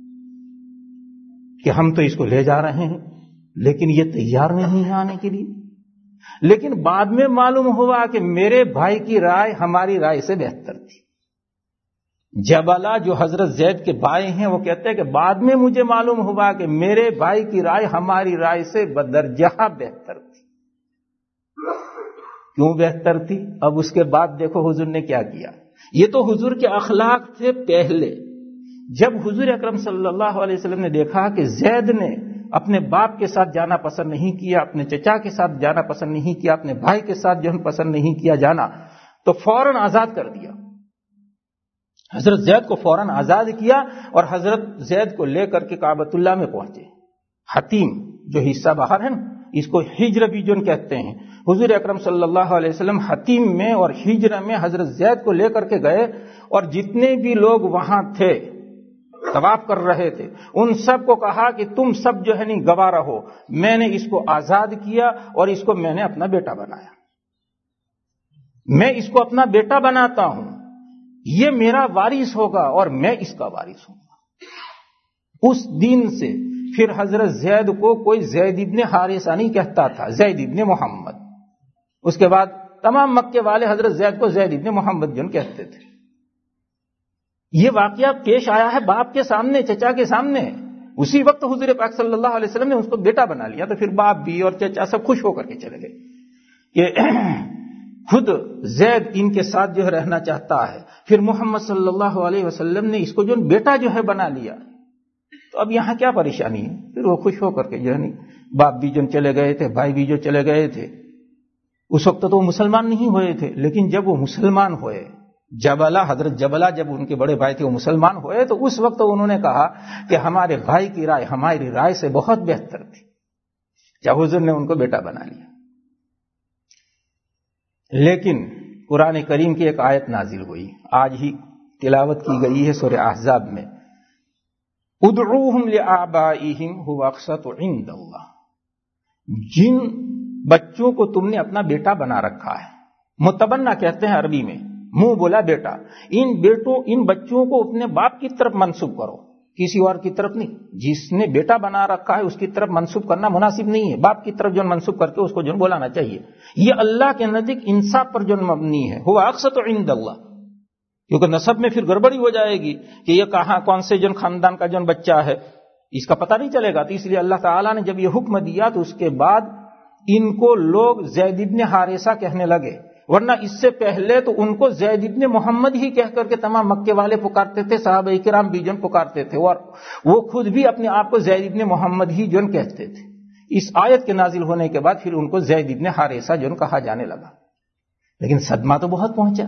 کہ ہم تو اس کو لے جا رہے ہیں لیکن یہ تیار نہیں ہے آنے کے لیے، لیکن بعد میں معلوم ہوا کہ میرے بھائی کی رائے ہماری رائے سے بہتر تھی۔ جبلہ جو حضرت زید کے بھائی ہیں وہ کہتے ہیں کہ بعد میں مجھے معلوم ہوا کہ میرے بھائی کی رائے ہماری رائے سے بدرجہ بہتر تھی۔ کیوں بہتر تھی؟ اب اس کے بعد دیکھو حضور نے کیا کیا۔ یہ تو حضور کے اخلاق تھے پہلے، جب حضور اکرم صلی اللہ علیہ وسلم نے دیکھا کہ زید نے اپنے باپ کے ساتھ جانا پسند نہیں کیا، اپنے چچا کے ساتھ جانا پسند نہیں کیا، اپنے بھائی کے ساتھ جو پسند نہیں کیا جانا، تو فوراً آزاد کر دیا. حضرت زید کو فوراً آزاد کیا اور حضرت زید کو لے کر کے کعبۃ اللہ میں پہنچے. حتیم جو حصہ باہر ہے نا، اس کو ہجر بھی جو کہتے ہیں. حضور اکرم صلی اللہ علیہ وسلم حتیم میں اور ہجر میں حضرت زید کو لے کر کے گئے، اور جتنے بھی لوگ وہاں تھے طواف کر رہے تھے ان سب کو کہا کہ تم سب جو ہے نہیں گواہ رہو، میں نے اس کو آزاد کیا اور اس کو میں نے اپنا بیٹا بنایا، میں اس کو اپنا بیٹا بناتا ہوں، یہ میرا وارث ہوگا اور میں اس کا وارث ہوں. اس دن سے پھر حضرت زید کو کوئی زید ابن حارثہ نہیں کہتا تھا، زید ابن محمد. اس کے بعد تمام مکے والے حضرت زید کو زید ابن محمد جن کہتے تھے. یہ واقعہ پیش آیا ہے باپ کے سامنے، چچا کے سامنے. اسی وقت حضور پاک صلی اللہ علیہ وسلم نے اس کو بیٹا بنا لیا. تو پھر باپ بھی اور چچا سب خوش ہو کر کے چلے گئے کہ خود زید ان کے ساتھ جو ہے رہنا چاہتا ہے. پھر محمد صلی اللہ علیہ وسلم نے اس کو جو بیٹا جو ہے بنا لیا. تو اب یہاں کیا پریشانی ہے؟ پھر وہ خوش ہو کر کے جو ہے نہیں، باپ بھی جو چلے گئے تھے، بھائی بھی جو چلے گئے تھے. اس وقت تو وہ مسلمان نہیں ہوئے تھے، لیکن جب وہ مسلمان ہوئے، حضرت جبلہ جب ان کے بڑے بھائی تھے وہ مسلمان ہوئے، تو اس وقت انہوں نے کہا کہ ہمارے بھائی کی رائے ہماری رائے سے بہت بہتر تھی. کیا حضور نے ان کو بیٹا بنا لیا. لیکن قرآن کریم کی ایک آیت نازل ہوئی، آج ہی تلاوت کی گئی ہے سورہ احزاب میں، ادعوہم لآبائہم ھو اقسط عند اللہ. جن بچوں کو تم نے اپنا بیٹا بنا رکھا ہے، متبنہ کہتے ہیں عربی میں، منہ بولا بیٹا، ان بچوں کو اپنے باپ کی طرف منسوب کرو، کسی اور کی طرف نہیں. جس نے بیٹا بنا رکھا ہے اس کی طرف منسوب کرنا مناسب نہیں ہے. باپ کی طرف جو منسوب کر کے اس کو جو بولانا چاہیے. یہ اللہ کے نزدیک انصاف پر جو مبنی ہے، ہوا اقسط عند اللہ. کیونکہ نسب میں پھر گڑبڑی ہو جائے گی کہ یہ کہاں کون سے جن خاندان کا جن بچہ ہے، اس کا پتہ نہیں چلے گا. تو اس لیے اللہ تعالیٰ نے جب یہ حکم دیا تو اس کے بعد ان کو لوگ زید ابن حارثہ کہنے لگے، ورنہ اس سے پہلے تو ان کو زید ابن محمد ہی کہہ کر کے تمام مکے والے پکارتے تھے، صحابہ کرام بھی جن پکارتے تھے، اور وہ خود بھی اپنے آپ کو زید ابن محمد ہی جن کہتے تھے. اس آیت کے نازل ہونے کے بعد پھر ان کو زید ابن حارثہ جن کہا جانے لگا. لیکن صدمہ تو بہت پہنچا،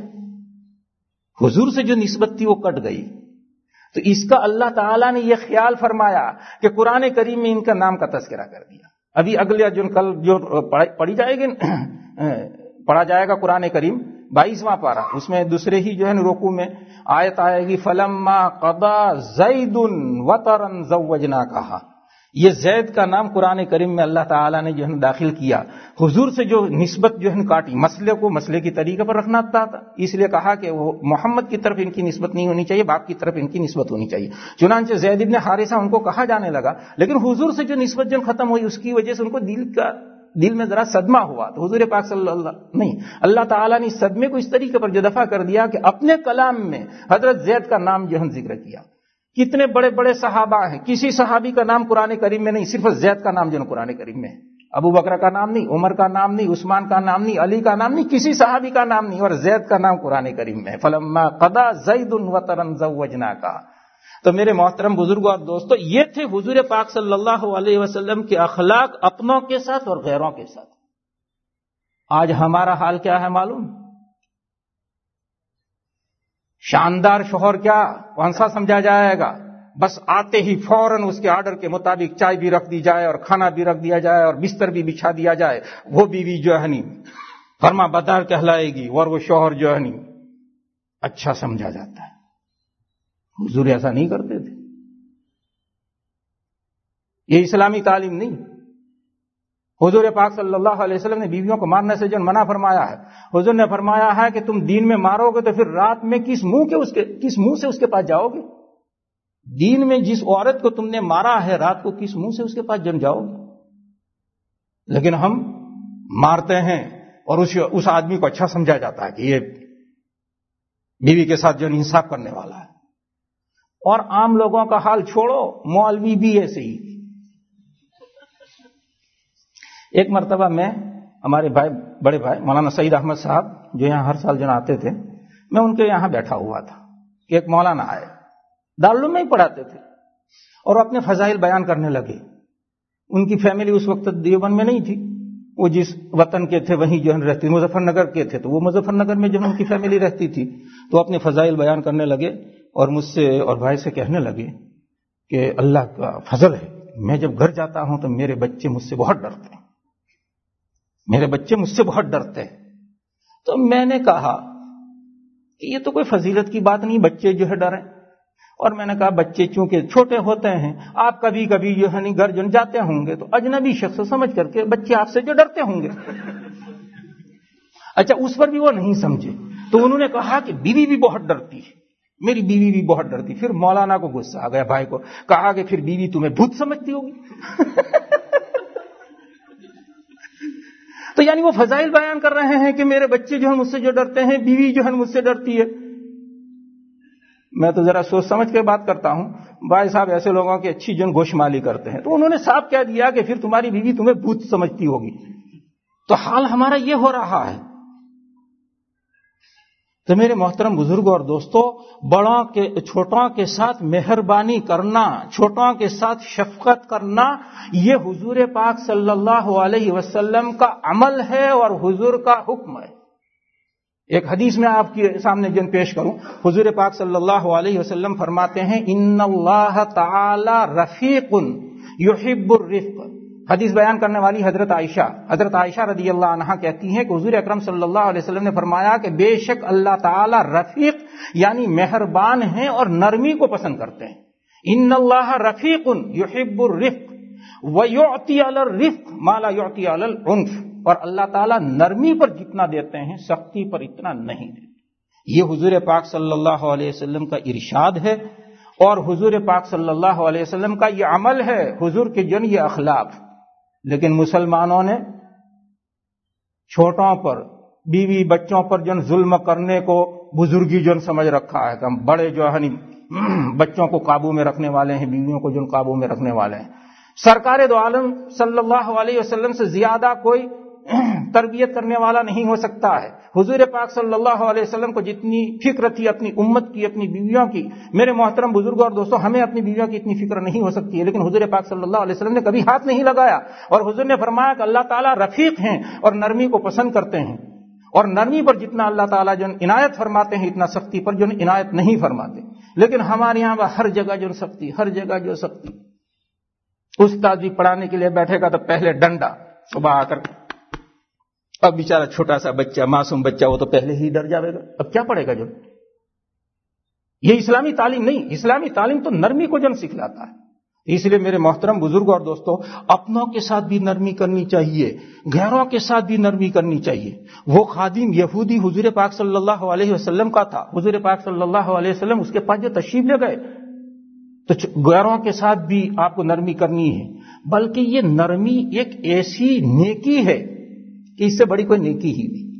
حضور سے جو نسبت تھی وہ کٹ گئی. تو اس کا اللہ تعالیٰ نے یہ خیال فرمایا کہ قرآن کریم میں ان کا نام کا تذکرہ کر دیا. ابھی اگلے کل جو پڑھی جائے گی، پڑھا جائے گا قرآن کریم 22واں پارہ، اس میں دوسرے ہی جو ہے رکوع میں آیت آئے گی، فلما قضا زید وطرا زوجناکہا. یہ زید کا نام قرآن کریم میں اللہ تعالیٰ نے جو ہے داخل کیا. حضور سے جو نسبت جو ہے کاٹی، مسئلے کو مسئلے کی طریقے پر رکھنا تھا، اس لیے کہا کہ وہ محمد کی طرف ان کی نسبت نہیں ہونی چاہیے، باپ کی طرف ان کی نسبت ہونی چاہیے. چنانچہ زید ابن حارثہ ان کو کہا جانے لگا. لیکن حضور سے جو نسبت جو ختم ہوئی، اس کی وجہ سے ان کو دل میں ذرا صدمہ ہوا. تو حضور پاک صلی اللہ تعالیٰ نے اس صدمے کو اس طریقے پر جو دفع کر دیا کہ اپنے کلام میں حضرت زید کا نام جو ہے ذکر کیا. کتنے بڑے بڑے صحابہ ہیں، کسی صحابی کا نام قرآن کریم میں نہیں، صرف زید کا نام جو ہے قرآن کریم میں ہے. ابو بکر کا نام نہیں، عمر کا نام نہیں، عثمان کا نام نہیں، علی کا نام نہیں، کسی صحابی کا نام نہیں، اور زید کا نام قرآن کریم میں ہے. فلما قضا زید وطرا زوجناکا. تو میرے محترم بزرگوں اور دوستو، یہ تھے حضور پاک صلی اللہ علیہ وسلم کے اخلاق اپنوں کے ساتھ اور غیروں کے ساتھ. آج ہمارا حال کیا ہے معلوم؟ شاندار شوہر کیا کون سا سمجھا جائے گا؟ بس آتے ہی فوراً اس کے آرڈر کے مطابق چائے بھی رکھ دی جائے اور کھانا بھی رکھ دیا جائے اور بستر بھی بچھا دیا جائے. وہ بیوی جو ہے نہیں فرما بردار کہلائے گی، اور وہ شوہر جو ہے نہیں اچھا سمجھا جاتا ہے. حضور ایسا نہیں کرتے تھے. یہ اسلامی تعلیم نہیں. حضور پاک صلی اللہ علیہ وسلم نے بیویوں کو مارنے سے جو منع فرمایا ہے. حضور نے فرمایا ہے کہ تم دین میں مارو گے تو پھر رات میں کس منہ سے اس کے پاس جاؤ گے؟ دین میں جس عورت کو تم نے مارا ہے، رات کو کس منہ سے اس کے پاس جم جاؤ گے؟ لیکن ہم مارتے ہیں اور اس آدمی کو اچھا سمجھا جاتا ہے کہ یہ بیوی کے ساتھ جو انصاف کرنے والا ہے. اور عام لوگوں کا حال چھوڑو، مولوی بھی ایسے ہی. ایک مرتبہ میں ہمارے بڑے بھائی مولانا سعید احمد صاحب جو یہاں ہر سال جو آتے تھے، میں ان کے یہاں بیٹھا ہوا تھا کہ ایک مولانا آئے، دارالعلوم میں ہی پڑھاتے تھے، اور اپنے فضائل بیان کرنے لگے ان کی فیملی اس وقت دیوبند میں نہیں تھی، وہ جس وطن کے تھے وہیں جو ہے رہتی، مظفر نگر کے تھے تو وہ مظفر نگر میں جو ہے ان کی فیملی رہتی تھی. تو اپنے فضائل بیان کرنے لگے اور مجھ سے اور بھائی سے کہنے لگے کہ اللہ کا فضل ہے، میں جب گھر جاتا ہوں تو میرے بچے مجھ سے بہت ڈرتے ہیں، میرے بچے مجھ سے بہت ڈرتے ہیں. تو میں نے کہا کہ یہ تو کوئی فضیلت کی بات نہیں بچے جو ہے ڈریں. اور میں نے کہا بچے چونکہ چھوٹے ہوتے ہیں، آپ کبھی کبھی جو ہے گھر جو جاتے ہوں گے تو اجنبی شخص سمجھ کر کے بچے آپ سے جو ڈرتے ہوں گے. اچھا اس پر بھی وہ نہیں سمجھے تو انہوں نے کہا کہ بیوی بھی بہت ڈرتی ہے، میری بیوی بھی بہت ڈرتی. پھر مولانا کو غصہ آ گیا، بھائی کو کہا کہ پھر بیوی تمہیں بھوت سمجھتی ہوگی. تو یعنی وہ فضائل بیان کر رہے ہیں کہ میرے بچے جو ہے مجھ سے جو ڈرتے ہیں، بیوی جو ہے مجھ سے ڈرتی ہے. میں تو ذرا سوچ سمجھ کے بات کرتا ہوں. بھائی صاحب ایسے لوگوں کی اچھی جن گوشمالی کرتے ہیں، تو انہوں نے صاحب کہہ دیا کہ پھر تمہاری بیوی تمہیں بھوت سمجھتی ہوگی. تو حال ہمارا یہ ہو رہا ہے. تو میرے محترم بزرگوں اور دوستوں، بڑوں کے چھوٹوں کے ساتھ مہربانی کرنا، چھوٹوں کے ساتھ شفقت کرنا، یہ حضور پاک صلی اللہ علیہ وسلم کا عمل ہے اور حضور کا حکم ہے. ایک حدیث میں آپ کے سامنے جن پیش کروں، حضور پاک صلی اللہ علیہ وسلم فرماتے ہیں ان اللہ تعالی رفیق یحب الرفق. حدیث بیان کرنے والی حضرت عائشہ رضی اللہ عنہا کہتی ہیں کہ حضور اکرم صلی اللہ علیہ وسلم نے فرمایا کہ بے شک اللہ تعالی رفیق یعنی مہربان ہیں اور نرمی کو پسند کرتے ہیں. ان اللہ رفیق یحب الرفق ویعطی علی الرفق ما لا یعطی علی العنف. اور اللہ تعالیٰ نرمی پر جتنا دیتے ہیں سختی پر اتنا نہیں دیتے. یہ حضور پاک صلی اللہ علیہ وسلم کا ارشاد ہے اور حضور پاک صلی اللہ علیہ وسلم کا یہ عمل ہے، حضور کے جن یہ اخلاق. لیکن مسلمانوں نے چھوٹوں پر، بیوی بچوں پر جن ظلم کرنے کو بزرگی جن سمجھ رکھا ہے کہ ہم بڑے جو ہے بچوں کو قابو میں رکھنے والے ہیں، بیویوں کو جن قابو میں رکھنے والے ہیں. سرکار دو عالم صلی اللہ علیہ وسلم سے زیادہ کوئی تربیت کرنے والا نہیں ہو سکتا ہے. حضور پاک صلی اللہ علیہ وسلم کو جتنی فکر تھی اپنی امت کی، اپنی بیویوں کی، میرے محترم بزرگوں اور دوستوں ہمیں اپنی بیویوں کی اتنی فکر نہیں ہو سکتی ہے. لیکن حضور پاک صلی اللہ علیہ وسلم نے کبھی ہاتھ نہیں لگایا اور حضور نے فرمایا کہ اللہ تعالیٰ رفیق ہیں اور نرمی کو پسند کرتے ہیں. اور نرمی پر جتنا اللہ تعالیٰ جو عنایت فرماتے ہیں اتنا سختی پر جو عنایت نہیں فرماتے. لیکن ہمارے یہاں ہر جگہ جو سختی، ہر جگہ جو سختی. استاد بھی پڑھانے کے لیے بیٹھے گا تو پہلے ڈنڈا، صبح آ کر اب بیچارہ چھوٹا سا بچہ، معصوم بچہ، وہ تو پہلے ہی ڈر جاوے گا. اب کیا پڑھے گا جو؟ یہ اسلامی تعلیم نہیں. اسلامی تعلیم تو نرمی کو جن سکھلاتا ہے. اس لیے میرے محترم بزرگوں اور دوستوں، اپنوں کے ساتھ بھی نرمی کرنی چاہیے، غیروں کے ساتھ بھی نرمی کرنی چاہیے. وہ خادم یہودی حضور پاک صلی اللہ علیہ وسلم کا تھا. حضور پاک صلی اللہ علیہ وسلم اس کے پاس جو تشریف لے گئے تو غیروں کے ساتھ بھی آپ کو نرمی کرنی ہے. بلکہ یہ نرمی ایک ایسی نیکی ہے کہ اس سے بڑی کوئی نیکی ہی نہیں.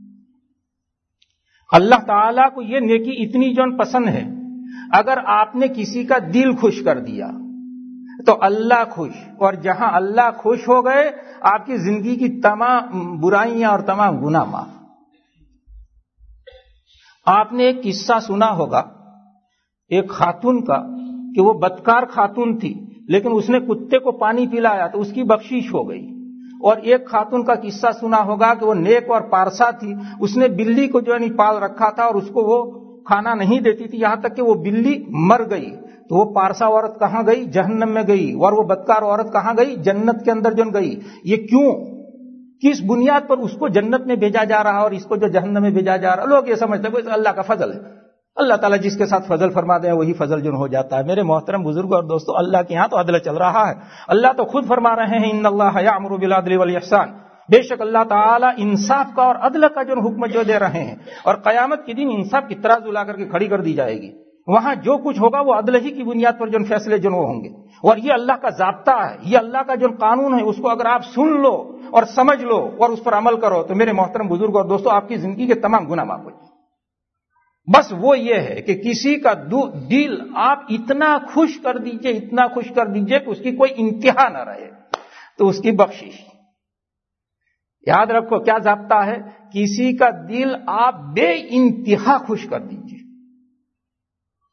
اللہ تعالیٰ کو یہ نیکی اتنی جون پسند ہے، اگر آپ نے کسی کا دل خوش کر دیا تو اللہ خوش، اور جہاں اللہ خوش ہو گئے آپ کی زندگی کی تمام برائیاں اور تمام گناہ معاف. آپ نے ایک قصہ سنا ہوگا ایک خاتون کا کہ وہ بدکار خاتون تھی، لیکن اس نے کتے کو پانی پلایا تو اس کی بخشش ہو گئی. اور ایک خاتون کا قصہ سنا ہوگا کہ وہ نیک اور پارسا تھی، اس نے بلی کو جو ہے پال رکھا تھا اور اس کو وہ کھانا نہیں دیتی تھی، یہاں تک کہ وہ بلی مر گئی. تو وہ پارسا عورت کہاں گئی؟ جہنم میں گئی. اور وہ بدکار عورت کہاں گئی؟ جنت کے اندر جن گئی. یہ کیوں؟ کس بنیاد پر اس کو جنت میں بھیجا جا رہا اور اس کو جو جہنم میں بھیجا جا رہا؟ لوگ یہ سمجھتے ہیں کہ اللہ کا فضل ہے. اللہ تعالیٰ جس کے ساتھ فضل فرما دے وہی فضل جن ہو جاتا ہے. میرے محترم بزرگوں اور دوستوں، اللہ کے ہاں تو عدل چل رہا ہے. اللہ تو خود فرما رہے ہیں ان اللہ یأمر بالعدل والاحسان. بے شک اللہ تعالیٰ انصاف کا اور عدل کا جو حکم جو دے رہے ہیں، اور قیامت کے دن انصاف کی ترازو لا کر کے کھڑی کر دی جائے گی. وہاں جو کچھ ہوگا وہ عدل ہی کی بنیاد پر جو فیصلے جو ہوں گے. اور یہ اللہ کا ضابطہ ہے، یہ اللہ کا جو قانون ہے، اس کو اگر آپ سن لو اور سمجھ لو اور اس پر عمل کرو تو میرے محترم بزرگ اور دوستوں آپ کی زندگی کے تمام گناہ معاف ہو جائیں. بس وہ یہ ہے کہ کسی کا دل آپ اتنا خوش کر دیجئے، اتنا خوش کر دیجئے کہ اس کی کوئی انتہا نہ رہے، تو اس کی بخشش. یاد رکھو کیا ضابطہ ہے، کسی کا دل آپ بے انتہا خوش کر دیجئے.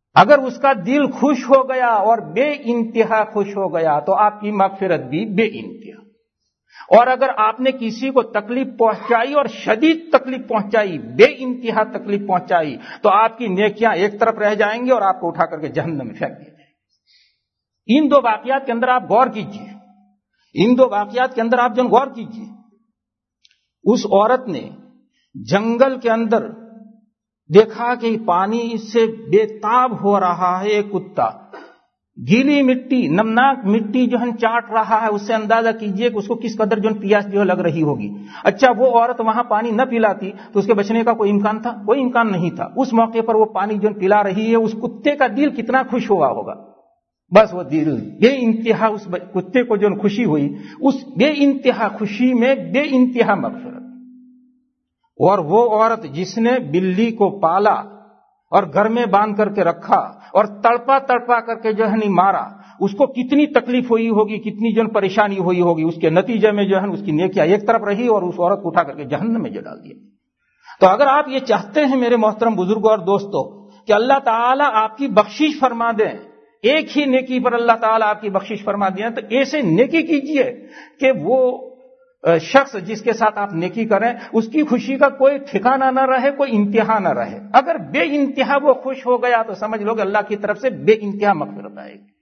اگر اس کا دل خوش ہو گیا اور بے انتہا خوش ہو گیا تو آپ کی مغفرت بھی بے انتہا. اور اگر آپ نے کسی کو تکلیف پہنچائی اور شدید تکلیف پہنچائی، بے انتہا تکلیف پہنچائی، تو آپ کی نیکیاں ایک طرف رہ جائیں گی اور آپ کو اٹھا کر کے جہنم میں پھینک دیا جائے گا. ان دو واقعات کے اندر آپ غور کیجئے، ان دو واقعات کے اندر آپ جن غور کیجئے. اس عورت نے جنگل کے اندر دیکھا کہ پانی اس سے بے تاب ہو رہا ہے، ایک کتا گیلی مٹی، نمناک مٹی جو ہے چاٹ رہا ہے، اس سے اندازہ کیجئے کہ اس کو کس قدر جو پیاس جو لگ رہی ہوگی. اچھا وہ عورت وہاں پانی نہ پلاتی تو اس کے بچنے کا کوئی امکان تھا؟ کوئی امکان نہیں تھا. اس موقع پر وہ پانی جو پلا رہی ہے، اس کتے کا دل کتنا خوش ہوا ہوگا. بس وہ دل بے انتہا، اس کتے کو جو خوشی ہوئی، اس بے انتہا خوشی میں بے انتہا مغفرت. اور وہ عورت جس نے بلی کو پالا اور گھر میں باندھ کر کے رکھا اور تڑپا تڑپا کر کے جو ہے نہیں مارا، اس کو کتنی تکلیف ہوئی ہوگی، کتنی جو پریشانی ہوئی ہوگی. اس کے نتیجے میں جو ہے اس کی نیکیاں ایک طرف رہی اور اس عورت کو اٹھا کر کے جہنم میں ڈال دیا. تو اگر آپ یہ چاہتے ہیں میرے محترم بزرگوں اور دوستوں کہ اللہ تعالیٰ آپ کی بخشش فرما دیں، ایک ہی نیکی پر اللہ تعالیٰ آپ کی بخشش فرما دیں، تو ایسے نیکی کیجئے کہ وہ شخص جس کے ساتھ آپ نیکی کریں اس کی خوشی کا کوئی ٹھکانہ نہ رہے، کوئی انتہا نہ رہے. اگر بے انتہا وہ خوش ہو گیا تو سمجھ لو کہ اللہ کی طرف سے بے انتہا مغفرت آئے گی.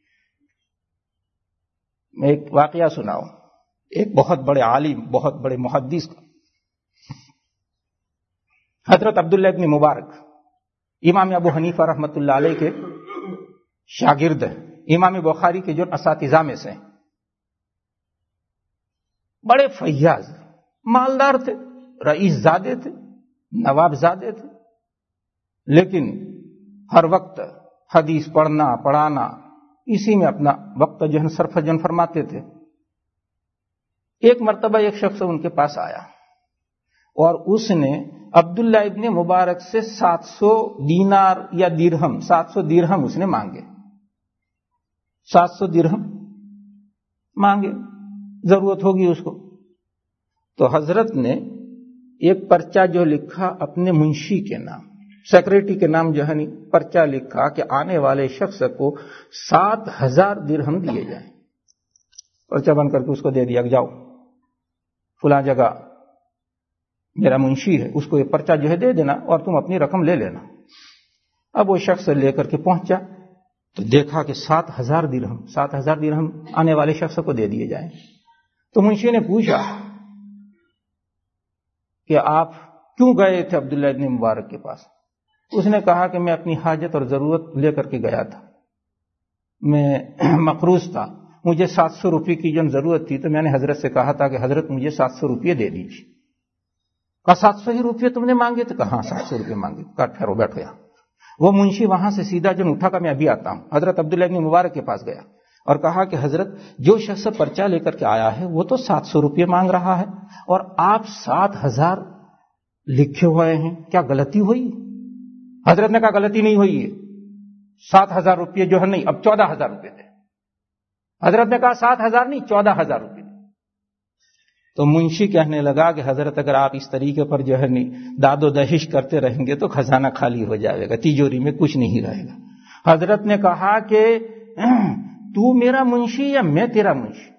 میں ایک واقعہ سناؤں، ایک بہت بڑے عالم، بہت بڑے محدث کا، حضرت عبداللہ ابن مبارک، امام ابو حنیفہ رحمۃ اللہ علیہ کے شاگرد ہیں، امام بخاری کے جو اساتذہ میں سے ہیں. بڑے فیاض، مالدار تھے، رئیس زادے تھے، نواب زادے تھے، لیکن ہر وقت حدیث پڑھنا پڑھانا اسی میں اپنا وقت جو ہے صرف جن فرماتے تھے. ایک مرتبہ ایک شخص ان کے پاس آیا اور اس نے عبداللہ ابن مبارک سے 700 دینار یا درہم، 700 درہم اس نے مانگے. 700 درہم مانگے، ضرورت ہوگی اس کو. تو حضرت نے ایک پرچہ جو لکھا اپنے منشی کے نام، سیکریٹری کے نام جو ہے نہیں، پرچہ لکھا کہ آنے والے شخص کو 7000 درہم دیے جائیں. پرچہ بن کر کے اس کو دے دیا کہ جاؤ فلاں جگہ میرا منشی ہے، اس کو یہ پرچہ جو ہے دے دینا اور تم اپنی رقم لے لینا. اب وہ شخص لے کر کے پہنچا تو دیکھا کہ 7000 درہم، 7000 درہم آنے والے شخص کو دے دیے جائیں. تو منشی نے پوچھا کہ آپ کیوں گئے تھے عبداللہ ابن مبارک کے پاس؟ اس نے کہا کہ میں اپنی حاجت اور ضرورت لے کر کے گیا تھا، میں مقروض تھا، مجھے 700 روپے کی جو ضرورت تھی، تو میں نے حضرت سے کہا تھا کہ حضرت مجھے 700 روپے دے دیجیے. کہا 700 ہی روپے تم نے مانگے تھے؟ کہا ہاں 700 روپے مانگے. کہا ٹھہرو بیٹھو یہاں. وہ منشی وہاں سے سیدھا جو اٹھا کہ میں ابھی آتا ہوں. حضرت عبداللہ ابن مبارک کے پاس گیا اور کہا کہ حضرت جو شخص پرچہ لے کر کے آیا ہے وہ تو 700 روپے مانگ رہا ہے اور آپ 7000 لکھے ہوئے ہیں، کیا غلطی ہوئی؟ حضرت نے کہا غلطی نہیں ہوئی ہے، 7000 روپے جو ہے نہیں، اب 14000 روپے دے. حضرت نے کہا 7000 نہیں 14000 روپے. تو منشی کہنے لگا کہ حضرت اگر آپ اس طریقے پر جو ہے نہیں داد و دہش کرتے رہیں گے تو خزانہ خالی ہو جائے گا، تیجوری میں کچھ نہیں رہے گا. حضرت نے کہا کہ تو میرا منشی یا میں تیرا منشی؟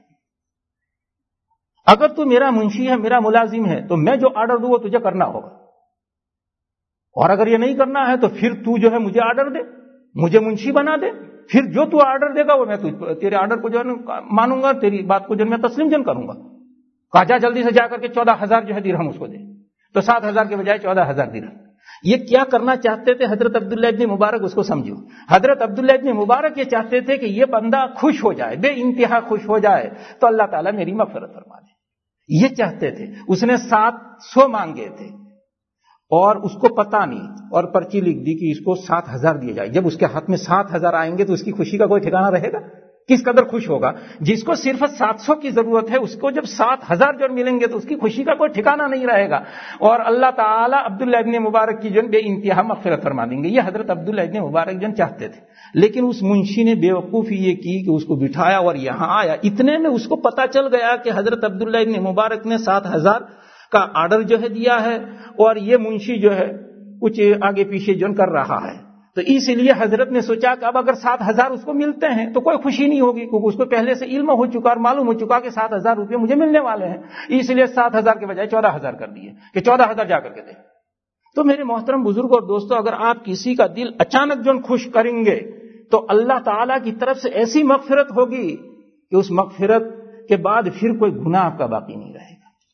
اگر تو میرا منشی ہے، میرا ملازم ہے، تو میں جو آرڈر دوں وہ تجھے کرنا ہوگا، اور اگر یہ نہیں کرنا ہے تو پھر تو جو ہے مجھے آرڈر دے، مجھے منشی بنا دے، پھر جو تو آرڈر دے گا وہ میں تیرے آرڈر کو جو ہے مانوں گا، تیری بات کو جو میں تسلیم جن کروں گا. کہا جا جلدی سے جا کر کے 14000 جو ہے درہم اس کو دے. تو 7000 کے بجائے 14000 درہم. یہ کیا کرنا چاہتے تھے حضرت عبداللہ ابن مبارک؟ اس کو سمجھو. حضرت عبداللہ ابن مبارک یہ چاہتے تھے کہ یہ بندہ خوش ہو جائے، بے انتہا خوش ہو جائے تو اللہ تعالیٰ میری مغفرت فرما دے. یہ چاہتے تھے. اس نے 700 مانگے تھے اور اس کو پتا نہیں، اور پرچی لکھ دی کہ اس کو 7000 دیے جائے. جب اس کے ہاتھ میں 7000 آئیں گے تو اس کی خوشی کا کوئی ٹھکانہ رہے گا؟ کس قدر خوش ہوگا. جس کو صرف 700 کی ضرورت ہے اس کو جب 7000 جو ملیں گے تو اس کی خوشی کا کوئی ٹھکانہ نہیں رہے گا. اور اللہ تعالیٰ عبداللہ ابن مبارک کی جو بے انتہا مغفرت فرما دیں گے. یہ حضرت عبداللہ ابن مبارک جو چاہتے تھے. لیکن اس منشی نے بے وقوفی یہ کی کہ اس کو بٹھایا اور یہاں آیا. اتنے میں اس کو پتا چل گیا کہ حضرت عبداللہ ابن مبارک نے 7000 کا آرڈر جو ہے دیا ہے اور یہ منشی جو ہے کچھ آگے پیچھے جو کر رہا ہے. تو اس لیے حضرت نے سوچا کہ اب اگر 7,000 اس کو ملتے ہیں تو کوئی خوشی نہیں ہوگی، کیونکہ اس کو پہلے سے علم ہو چکا اور معلوم ہو چکا کہ 7,000 روپے مجھے ملنے والے ہیں، اس لیے 7,000 کے بجائے 14,000 کر دیے کہ 14,000 جا کر کے دیں۔ تو میرے محترم بزرگ اور دوستو، اگر آپ کسی کا دل اچانک جو خوش کریں گے تو اللہ تعالیٰ کی طرف سے ایسی مغفرت ہوگی کہ اس مغفرت کے بعد پھر کوئی گناہ آپ کا باقی نہیں رہے گا۔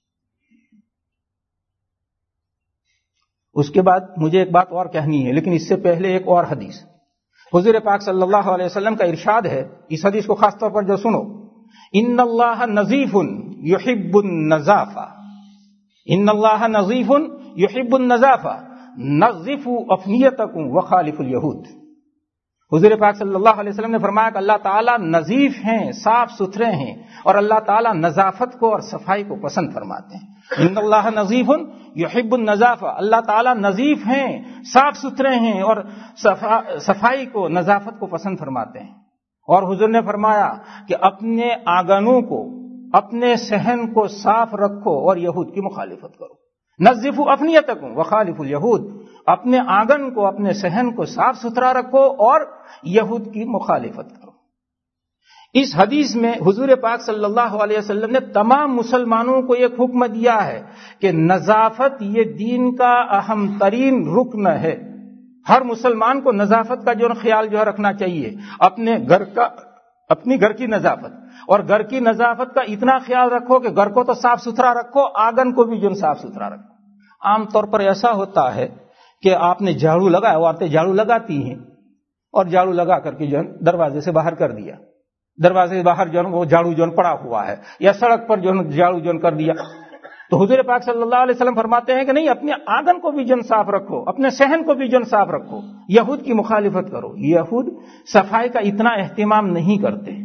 اس کے بعد مجھے ایک بات اور کہنی ہے، لیکن اس سے پہلے ایک اور حدیث۔ حضور پاک صلی اللہ علیہ وسلم کا ارشاد ہے، اس حدیث کو خاص طور پر جو سنو، ان اللہ نظیف یحب النظافہ، ان اللہ نظیف یحب النظافہ نظفوا افنیتکم وخالفوا الیہود۔ حضور پاک صلی اللہ علیہ وسلم نے فرمایا کہ اللہ تعالیٰ نظیف ہیں، صاف ستھرے ہیں، اور اللہ تعالیٰ نظافت کو اور صفائی کو پسند فرماتے ہیں۔ ان اللہ نظیف یحب النظافہ، اللہ تعالیٰ نظیف ہیں، صاف ستھرے ہیں، اور صفائی کو، نظافت کو پسند فرماتے ہیں۔ اور حضور نے فرمایا کہ اپنے آنگنوں کو، اپنے صحن کو صاف رکھو اور یہود کی مخالفت کرو۔ نظفوا افنیتکم وخالفوا الیہود، اپنے آنگن کو، اپنے صحن کو صاف ستھرا رکھو اور یہود کی مخالفت کرو۔ اس حدیث میں حضور پاک صلی اللہ علیہ وسلم نے تمام مسلمانوں کو ایک حکم دیا ہے کہ نظافت یہ دین کا اہم ترین رکن ہے۔ ہر مسلمان کو نظافت کا جو خیال جو ہے رکھنا چاہیے، اپنے گھر کا، اپنی گھر کی نظافت، اور گھر کی نظافت کا اتنا خیال رکھو کہ گھر کو تو صاف ستھرا رکھو، آنگن کو بھی جو صاف ستھرا رکھو۔ عام طور پر ایسا ہوتا ہے کہ آپ نے جھاڑو لگایا، عورتیں جھاڑو لگاتی ہیں اور جھاڑو لگا کر کے جو ہے دروازے سے باہر کر دیا، دروازے سے باہر جو ہے وہ جھاڑو جو پڑا ہوا ہے، یا سڑک پر جو ہے جھاڑو جو کر دیا۔ تو حضور پاک صلی اللہ علیہ وسلم فرماتے ہیں کہ نہیں، اپنے آنگن کو بھی جن صاف رکھو، اپنے صحن کو بھی جن صاف رکھو، یہود کی مخالفت کرو۔ یہود صفائی کا اتنا اہتمام نہیں کرتے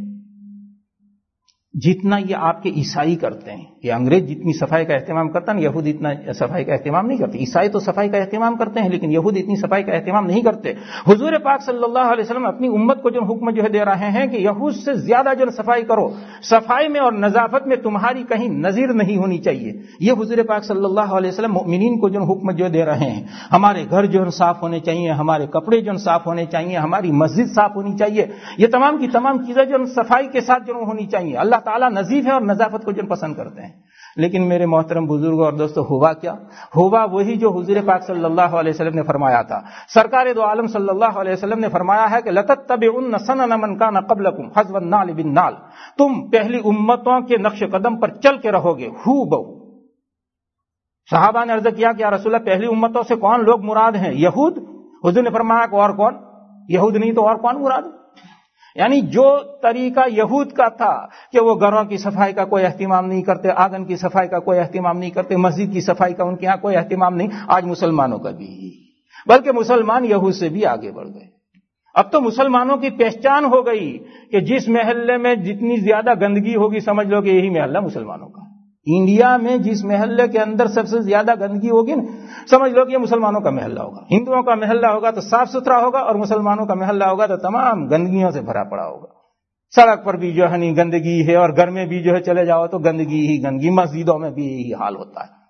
جتنا یہ آپ کے عیسائی کرتے ہیں۔ یہ انگریز جتنی صفائی کا اہتمام کرتا ہے، یہود اتنا صفائی کا اہتمام نہیں کرتے۔ عیسائی تو صفائی کا اہتمام کرتے ہیں، لیکن یہود اتنی صفائی کا اہتمام نہیں کرتے۔ حضور پاک صلی اللہ علیہ وسلم اپنی امت کو جو حکم جو ہے دے رہے ہیں کہ یہود سے زیادہ جو صفائی کرو، صفائی میں اور نظافت میں تمہاری کہیں نظیر نہیں ہونی چاہیے۔ یہ حضور پاک صلی اللہ علیہ وسلم مؤمنین کو جو حکم جو دے رہے ہیں۔ ہمارے گھر جو ہے صاف ہونے چاہیے، ہمارے کپڑے جو صاف ہونے چاہیے، ہماری مسجد صاف ہونی چاہیے، یہ تمام کی تمام چیزیں جو صفائی کے ساتھ جو ہونی چاہیے۔ اللہ تعالیٰ نظیف ہے اور نظافت کو جن پسند کرتے ہیں۔ لیکن میرے محترم بزرگوں اور دوستو، ہوا کیا؟ ہوا وہی جو حضور پاک صلی اللہ علیہ وسلم نے فرمایا تھا۔ سرکار دو عالم صلی اللہ علیہ وسلم نے فرمایا ہے کہ لَتَتَّبِعُنَّ سَنَنَ مَنْ كَانَ قَبْلَكُمْ حَذْوَ النَّعْلِ بِالنَّعْلِ، تم پہلی امتوں کے نقش قدم پر چل کے رہو گے، ہو بہو۔ صحابہ نے عرض کیا کہ یا رسول اللہ، پہلی امتوں سے کون لوگ مراد ہیں؟ یہود؟ حضور نے فرمایا کہ اور کون؟ یہود نہیں تو اور کون مراد ہے؟ یعنی جو طریقہ یہود کا تھا کہ وہ گھروں کی صفائی کا کوئی اہتمام نہیں کرتے، آنگن کی صفائی کا کوئی اہتمام نہیں کرتے، مسجد کی صفائی کا ان کے ہاں کوئی اہتمام نہیں، آج مسلمانوں کا بھی، بلکہ مسلمان یہود سے بھی آگے بڑھ گئے۔ اب تو مسلمانوں کی پہچان ہو گئی کہ جس محلے میں جتنی زیادہ گندگی ہوگی، سمجھ لو کہ یہی محلہ مسلمانوں کا۔ انڈیا میں جس محلے کے اندر سب سے زیادہ گندگی ہوگی نا، سمجھ لو کہ یہ مسلمانوں کا محلہ ہوگا۔ ہندوؤں کا محلہ ہوگا تو صاف ستھرا ہوگا، اور مسلمانوں کا محلہ ہوگا تو تمام گندگیوں سے بھرا پڑا ہوگا۔ سڑک پر بھی جو ہے نہیں گندگی ہے، اور گھر میں بھی جو ہے چلے جاؤ تو گندگی ہی گندگی، مسجدوں میں بھی یہی حال ہوتا ہے۔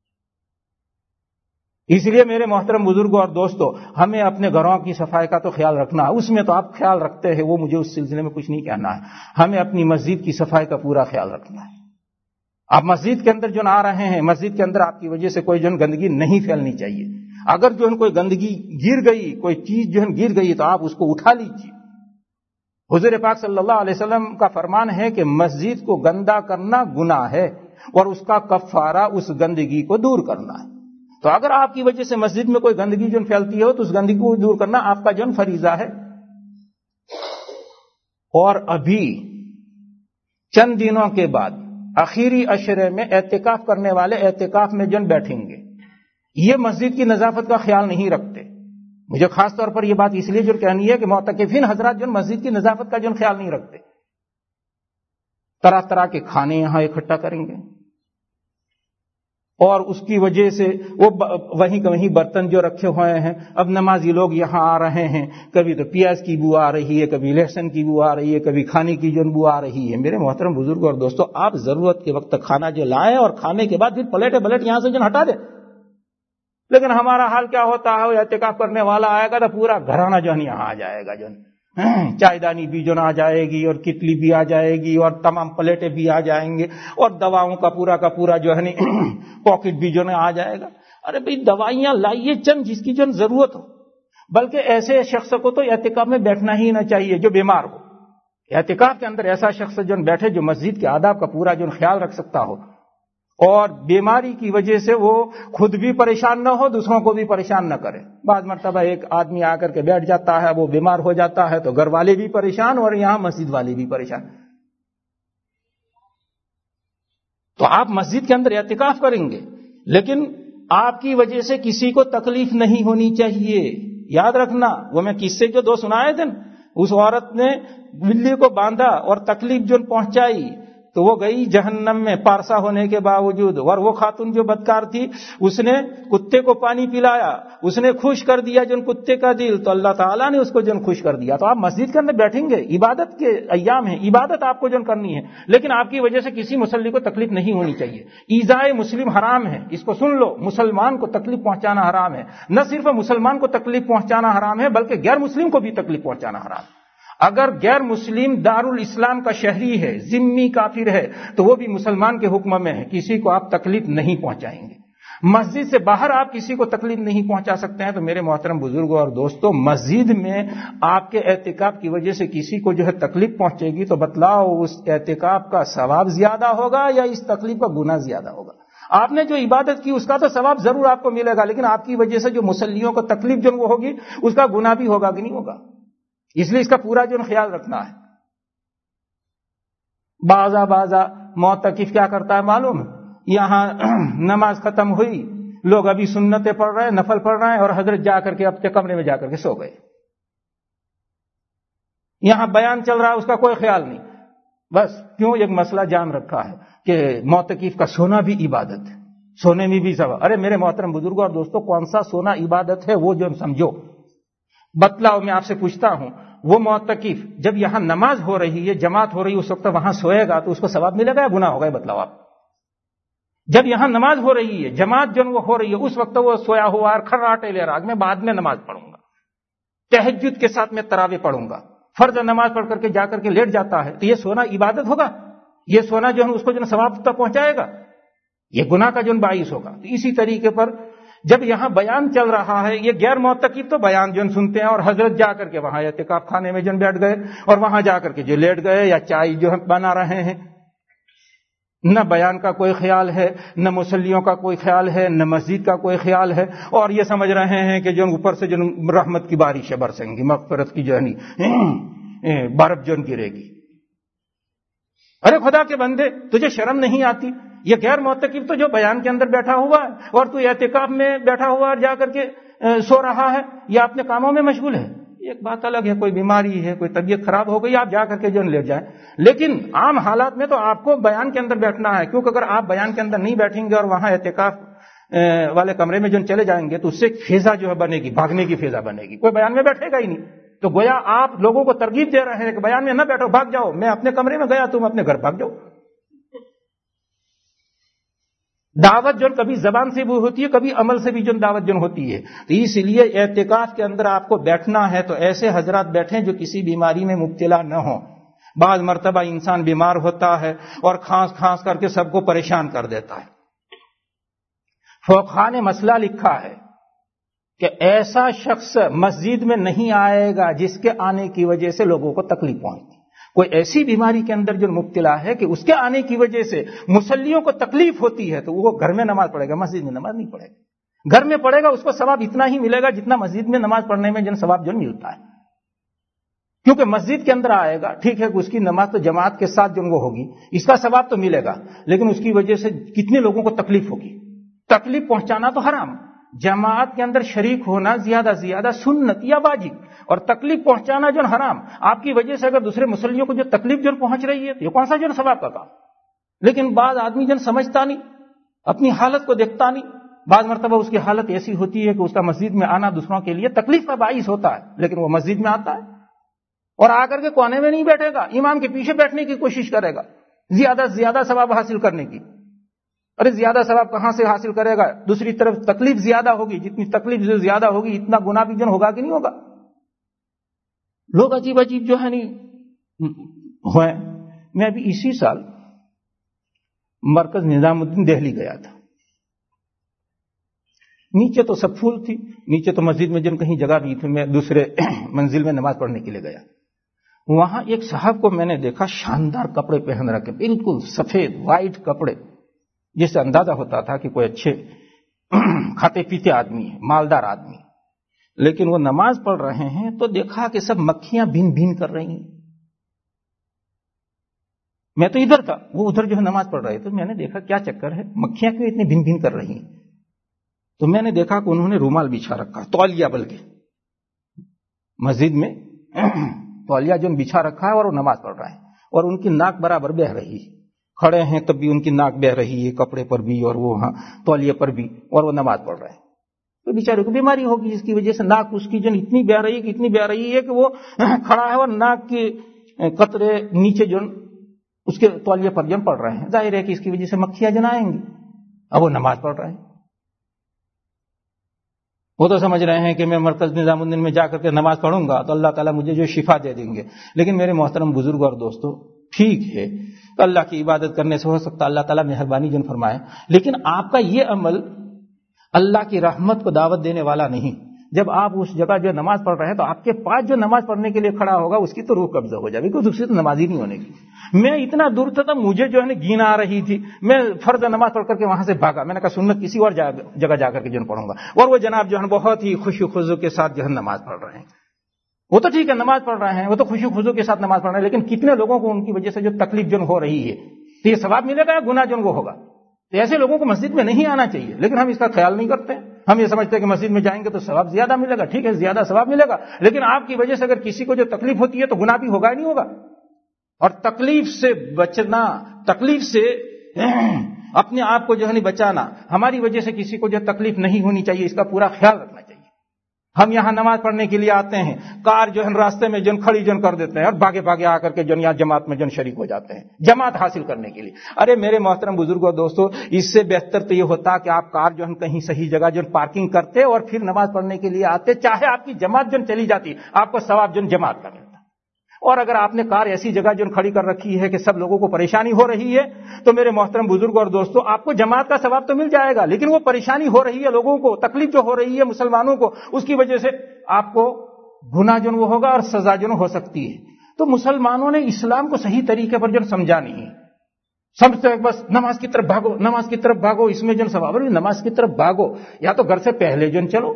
اس لیے میرے محترم بزرگوں اور دوستو، ہمیں اپنے گھروں کی صفائی کا تو خیال رکھنا ہے۔ اس میں تو آپ خیال رکھتے ہیں، وہ مجھے اس سلسلے میں کچھ نہیں کہنا ہے۔ ہمیں اپنی مسجد کی صفائی کا پورا خیال رکھنا ہے۔ آپ مسجد کے اندر جو آ رہے ہیں، مسجد کے اندر آپ کی وجہ سے کوئی جو گندگی نہیں پھیلنی چاہیے۔ اگر جو کوئی گندگی گر گئی، کوئی چیز جو گر گئی، تو آپ اس کو اٹھا لیجیے۔ حضور پاک صلی اللہ علیہ وسلم کا فرمان ہے کہ مسجد کو گندا کرنا گناہ ہے، اور اس کا کفارہ اس گندگی کو دور کرنا ہے۔ تو اگر آپ کی وجہ سے مسجد میں کوئی گندگی جو پھیلتی ہو، تو اس گندگی کو دور کرنا آپ کا جو فریضہ ہے۔ اور ابھی چند دنوں کے بعد آخری عشرے میں اعتکاف کرنے والے اعتکاف میں جن بیٹھیں گے، یہ مسجد کی نظافت کا خیال نہیں رکھتے۔ مجھے خاص طور پر یہ بات اس لیے جو کہنی ہے کہ معتکفین حضرات جو مسجد کی نظافت کا جو خیال نہیں رکھتے، طرح طرح کے کھانے یہاں اکٹھا کریں گے، اور اس کی وجہ سے وہ وہیں کہیں برتن جو رکھے ہوئے ہیں، اب نمازی لوگ یہاں آ رہے ہیں، کبھی تو پیاز کی بو آ رہی ہے، کبھی لہسن کی بو آ رہی ہے، کبھی کھانے کی جو بو آ رہی ہے۔ میرے محترم بزرگ اور دوستو، آپ ضرورت کے وقت کھانا جو لائیں، اور کھانے کے بعد پھر پلیٹ یہاں سے جو ہٹا دیں، لیکن ہمارا حال کیا ہوتا ہے, اعتکاف کرنے والا آئے گا تو پورا گھرانہ جو ہے یہاں آ جائے گا, جو چائے دانی بھی جو آ جائے گی, اور کتلی بھی آ جائے گی, اور تمام پلیٹیں بھی آ جائیں گے, اور دواؤں کا پورا جو ہے پاکٹ بھی جو آ جائے گا. ارے بھئی دوائیاں لائیے چند جس کی جو ضرورت ہو. بلکہ ایسے شخص کو تو اعتکاف میں بیٹھنا ہی نہ چاہیے جو بیمار ہو. اعتکاف کے اندر ایسا شخص جو بیٹھے جو مسجد کے آداب کا پورا جو خیال رکھ سکتا ہو, اور بیماری کی وجہ سے وہ خود بھی پریشان نہ ہو, دوسروں کو بھی پریشان نہ کرے. بعض مرتبہ ایک آدمی آ کر کے بیٹھ جاتا ہے, وہ بیمار ہو جاتا ہے تو گھر والے بھی پریشان اور یہاں مسجد والے بھی پریشان. تو آپ مسجد کے اندر اعتکاف کریں گے, لیکن آپ کی وجہ سے کسی کو تکلیف نہیں ہونی چاہیے. یاد رکھنا, وہ میں قصے جو دو سنائے تھے, اس عورت نے بلی کو باندھا اور تکلیف جو پہنچائی تو وہ گئی جہنم میں پارسا ہونے کے باوجود. اور وہ خاتون جو بدکار تھی, اس نے کتے کو پانی پلایا, اس نے خوش کر دیا جو کتے کا دل, تو اللہ تعالیٰ نے اس کو جو خوش کر دیا. تو آپ مسجد کے اندر بیٹھیں گے, عبادت کے ایام ہیں, عبادت آپ کو جو کرنی ہے, لیکن آپ کی وجہ سے کسی مصلی کو تکلیف نہیں ہونی چاہیے. ایذائے مسلم حرام ہے, اس کو سن لو. مسلمان کو تکلیف پہنچانا حرام ہے. نہ صرف مسلمان کو تکلیف پہنچانا حرام ہے, بلکہ غیر مسلم کو بھی تکلیف پہنچانا حرام ہے. اگر غیر مسلم دارالاسلام کا شہری ہے, ذمہ کافر ہے, تو وہ بھی مسلمان کے حکم میں ہے, کسی کو آپ تکلیف نہیں پہنچائیں گے. مسجد سے باہر آپ کسی کو تکلیف نہیں پہنچا سکتے ہیں. تو میرے محترم بزرگوں اور دوستوں, مسجد میں آپ کے اعتکاف کی وجہ سے کسی کو جو ہے تکلیف پہنچے گی تو بتلاؤ اس اعتکاف کا ثواب زیادہ ہوگا یا اس تکلیف کا گناہ زیادہ ہوگا؟ آپ نے جو عبادت کی اس کا تو ثواب ضرور آپ کو ملے گا, لیکن آپ کی وجہ سے جو مصلیوں کو تکلیف جو وہ ہوگی اس کا گناہ بھی ہوگا کہ نہیں ہوگا. اس لیے اس کا پورا جو خیال رکھنا ہے. بازا معتکف کیا کرتا ہے معلوم؟ یہاں نماز ختم ہوئی, لوگ ابھی سنتیں پڑھ رہے ہیں, نفل پڑھ رہے ہیں, اور حضرت جا کر کے اپنے کمرے میں جا کر کے سو گئے. یہاں بیان چل رہا ہے, اس کا کوئی خیال نہیں. بس کیوں؟ ایک مسئلہ جان رکھا ہے کہ معتکف کا سونا بھی عبادت ہے, سونے میں بھی ثواب. ارے میرے محترم بزرگوں اور دوستوں, کون سا سونا عبادت ہے وہ جو ہم سمجھو. بتلاؤ, میں آپ سے پوچھتا ہوں, وہ معتکف جب یہاں نماز ہو رہی ہے, جماعت ہو رہی ہے, اس وقت وہاں سوئے گا تو اس کو ثواب ملے گا یا گناہ ہوگا؟ بتلاؤ آپ. جب یہاں نماز ہو رہی ہے, جماعت جو وہ ہو رہی ہے, اس وقت وہ سویا ہوا اور کھراٹے لے رہا, میں بعد میں نماز پڑھوں گا, تہجد کے ساتھ میں تراویح پڑھوں گا, فرض نماز پڑھ کر کے جا کر کے لیٹ جاتا ہے, تو یہ سونا عبادت ہوگا؟ یہ سونا جو ہے اس کو جو ثواب تک پہنچائے گا؟ یہ گناہ کا جو باعث ہوگا. تو اسی طریقے پر جب یہاں بیان چل رہا ہے, یہ غیر معتکف تو بیان جو سنتے ہیں, اور حضرت جا کر کے وہاں اعتکاف خانے میں جو بیٹھ گئے اور وہاں جا کر کے جو لیٹ گئے یا چائے جو بنا رہے ہیں, نہ بیان کا کوئی خیال ہے, نہ مصلیوں کا کوئی خیال ہے, نہ مسجد کا کوئی خیال ہے, اور یہ سمجھ رہے ہیں کہ جو اوپر سے جو رحمت کی بارشیں برسیں گی, مغفرت کی جو ہے برف جو گرے گی. ارے خدا کے بندے, تجھے شرم نہیں آتی؟ یہ غیر معتکف تو جو بیان کے اندر بیٹھا ہوا ہے اور تو اعتکاف میں بیٹھا ہوا اور جا کر کے سو رہا ہے یا اپنے کاموں میں مشغول ہے. ایک بات الگ ہے, کوئی بیماری ہے, کوئی طبیعت خراب ہو گئی, آپ جا کر کے جو لیٹ جائیں, لیکن عام حالات میں تو آپ کو بیان کے اندر بیٹھنا ہے. کیونکہ اگر آپ بیان کے اندر نہیں بیٹھیں گے اور وہاں اعتکاف والے کمرے میں جو چلے جائیں گے تو اس سے فضا جو ہے بنے گی, بھاگنے کی فضا بنے گی, کوئی بیان میں بیٹھے گا ہی نہیں. تو گویا آپ لوگوں کو ترغیب دے رہے ہیں کہ بیان میں نہ بیٹھو, بھاگ جاؤ, میں اپنے کمرے میں گیا, تم اپنے گھر بھاگ جاؤ. دعوت جو کبھی زبان سے بھی ہوتی ہے, کبھی عمل سے بھی جو دعوت جو ہوتی ہے. تو اس لیے اعتکاف کے اندر آپ کو بیٹھنا ہے تو ایسے حضرات بیٹھیں جو کسی بیماری میں مبتلا نہ ہوں. بعض مرتبہ انسان بیمار ہوتا ہے اور کھانس کر کے سب کو پریشان کر دیتا ہے. فقہاء نے مسئلہ لکھا ہے کہ ایسا شخص مسجد میں نہیں آئے گا جس کے آنے کی وجہ سے لوگوں کو تکلیف پہنچتی. کوئی ایسی بیماری کے اندر جو مبتلا ہے کہ اس کے آنے کی وجہ سے مصلیوں کو تکلیف ہوتی ہے تو وہ گھر میں نماز پڑھے گا, مسجد میں نماز نہیں پڑھے گا. گھر میں پڑھے گا, اس کو ثواب اتنا ہی ملے گا جتنا مسجد میں نماز پڑھنے میں جن ثواب جو ملتا ہے. کیونکہ مسجد کے اندر آئے گا, ٹھیک ہے اس کی نماز تو جماعت کے ساتھ جو وہ ہوگی, اس کا ثواب تو ملے گا, لیکن اس کی وجہ سے کتنے لوگوں کو تکلیف ہوگی. تکلیف پہنچانا تو حرام, جماعت کے اندر شریک ہونا زیادہ زیادہ سنت یا واجب, اور تکلیف پہنچانا جو حرام. آپ کی وجہ سے اگر دوسرے مسلیوں کو جو تکلیف جو پہنچ رہی ہے, یہ کون سا جو ثواب کا کام. لیکن بعض آدمی جن سمجھتا نہیں, اپنی حالت کو دیکھتا نہیں. بعض مرتبہ اس کی حالت ایسی ہوتی ہے کہ اس کا مسجد میں آنا دوسروں کے لیے تکلیف کا باعث ہوتا ہے, لیکن وہ مسجد میں آتا ہے اور آ کر کے کونے میں نہیں بیٹھے گا, امام کے پیچھے بیٹھنے کی کوشش کرے گا زیادہ سے زیادہ ثواب حاصل کرنے کی. ارے زیادہ ثواب کہاں سے حاصل کرے گا؟ دوسری طرف تکلیف زیادہ ہوگی، جتنی تکلیف جو زیادہ ہوگی اتنا گناہ بھی جو ہوگا کہ نہیں ہوگا؟ لوگ عجیب عجیب جو ہے نہیں ہوئے. میں ابھی اسی سال مرکز نظام الدین دہلی گیا تھا. نیچے تو سب پھول تھی، نیچے تو مسجد میں جن کہیں جگہ بھی تھی. میں دوسرے منزل میں نماز پڑھنے کے لیے گیا. وہاں ایک صاحب کو میں نے دیکھا شاندار کپڑے پہن رکھے، بالکل سفید وائٹ کپڑے، جس سے اندازہ ہوتا تھا کہ کوئی اچھے کھاتے پیتے آدمی ہے، مالدار آدمی. لیکن وہ نماز پڑھ رہے ہیں تو دیکھا کہ سب مکھیاں بھین بھین کر رہی ہیں. میں تو ادھر تھا، وہ ادھر جو ہے نماز پڑھ رہے تھے. میں نے دیکھا کیا چکر ہے، مکھیاں کیوں اتنی بھین بھین کر رہی ہیں؟ تو میں نے دیکھا کہ انہوں نے رومال بچھا رکھا، تولیہ، بلکہ مسجد میں تولیہ جو بچھا رکھا ہے اور وہ نماز پڑھ رہے ہیں، اور ان کی ناک برابر بہہ رہی ہے. کھڑے ہیں تب بھی ان کی ناک بہہ رہی ہے، کپڑے پر بھی اور وہ تولیے پر بھی، اور وہ نماز پڑھ رہے ہیں. تو بیچارے کو بیماری ہوگی جس کی وجہ سے ناک اس کی جو اتنی بہہ رہی ہے کہ اتنی بہہ رہی ہے کہ وہ کھڑا ہے اور ناک کے قطرے نیچے جو اس کے تولیے پر جن پڑ رہے ہیں. ظاہر ہے کہ اس کی وجہ سے مکھیاں جن آئیں گی. اب وہ نماز پڑھ رہے ہیں. وہ تو سمجھ رہے ہیں کہ میں مرکز نظام الدین میں جا کر کے نماز پڑھوں گا تو اللہ تعالیٰ مجھے جو شفا دے دیں گے. لیکن میرے محترم بزرگ اور دوستو، ٹھیک ہے اللہ کی عبادت کرنے سے ہو سکتا اللہ تعالیٰ مہربانی جن فرمائے، لیکن آپ کا یہ عمل اللہ کی رحمت کو دعوت دینے والا نہیں. جب آپ اس جگہ جو نماز پڑھ رہے ہیں تو آپ کے پاس جو نماز پڑھنے کے لیے کھڑا ہوگا اس کی تو روح قبضہ ہو جائے گی، کیونکہ اس کی تو نماز ہی نہیں ہونے کی. میں اتنا دور تھا مجھے جو ہے گین آ رہی تھی. میں فرض نماز پڑھ کر کے وہاں سے بھاگا. میں نے کہا سنت کسی اور جگہ جا کر کے جو پڑھوں گا. اور وہ جناب جو ہے بہت ہی خوشی خضوع کے ساتھ جو ہے نماز پڑھ رہے ہیں. وہ تو ٹھیک ہے نماز پڑھ رہے ہیں، وہ تو خوشی خضوع کے ساتھ نماز پڑھ رہے ہیں، لیکن کتنے لوگوں کو ان کی وجہ سے جو تکلیف جو ہو رہی ہے، تو یہ ثواب ملے گا یا گناہ جو وہ ہوگا؟ تو ایسے لوگوں کو مسجد میں نہیں آنا چاہیے، لیکن ہم اس کا خیال نہیں کرتے. ہم یہ سمجھتے ہیں کہ مسجد میں جائیں گے تو ثواب زیادہ ملے گا. ٹھیک ہے زیادہ ثواب ملے گا، لیکن آپ کی وجہ سے اگر کسی کو جو تکلیف ہوتی ہے تو گناہ بھی ہوگا ہی نہیں ہوگا. اور تکلیف سے بچنا، تکلیف سے اپنے آپ کو جو ہے بچانا، ہماری وجہ سے کسی کو جو تکلیف نہیں ہونی چاہیے، اس کا پورا خیال رکھنا چاہیے. ہم یہاں نماز پڑھنے کے لیے آتے ہیں، کار جو ہے راستے میں جن کھڑی جن کر دیتے ہیں اور بھاگے بھاگے آ کر کے جن یہاں جماعت میں جن شریک ہو جاتے ہیں جماعت حاصل کرنے کے لیے. ارے میرے محترم بزرگوں دوستو، اس سے بہتر تو یہ ہوتا کہ آپ کار جو ہے کہیں صحیح جگہ جو پارکنگ کرتے اور پھر نماز پڑھنے کے لیے آتے، چاہے آپ کی جماعت جن چلی جاتی، آپ کو ثواب جن جماعت کا ملتا. اور اگر آپ نے کار ایسی جگہ جو کھڑی کر رکھی ہے کہ سب لوگوں کو پریشانی ہو رہی ہے، تو میرے محترم بزرگ اور دوستو، آپ کو جماعت کا ثواب تو مل جائے گا، لیکن وہ پریشانی ہو رہی ہے لوگوں کو، تکلیف جو ہو رہی ہے مسلمانوں کو، اس کی وجہ سے آپ کو گناہ جو وہ ہوگا اور سزا جو ہو سکتی ہے. تو مسلمانوں نے اسلام کو صحیح طریقے پر جو سمجھا نہیں، سمجھتے ہیں بس نماز کی طرف بھاگو، نماز کی طرف بھاگو، اس میں جو ثواب ہے. نماز کی طرف بھاگو یا تو گھر سے پہلے جو چلو،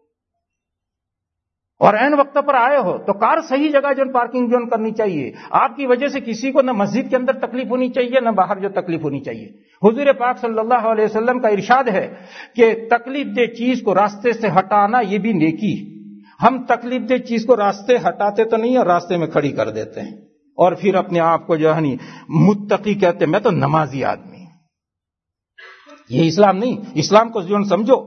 اور عین وقت پر آئے ہو تو کار صحیح جگہ جو پارکنگ جو کرنی چاہیے. آپ کی وجہ سے کسی کو نہ مسجد کے اندر تکلیف ہونی چاہیے نہ باہر جو تکلیف ہونی چاہیے. حضور پاک صلی اللہ علیہ وسلم کا ارشاد ہے کہ تکلیف دہ چیز کو راستے سے ہٹانا یہ بھی نیکی. ہم تکلیف دہ چیز کو راستے ہٹاتے تو نہیں اور راستے میں کھڑی کر دیتے ہیں اور پھر اپنے آپ کو جو ہے متقی کہتے ہیں، میں تو نمازی آدمی. یہ اسلام نہیں. اسلام کو جو سمجھو.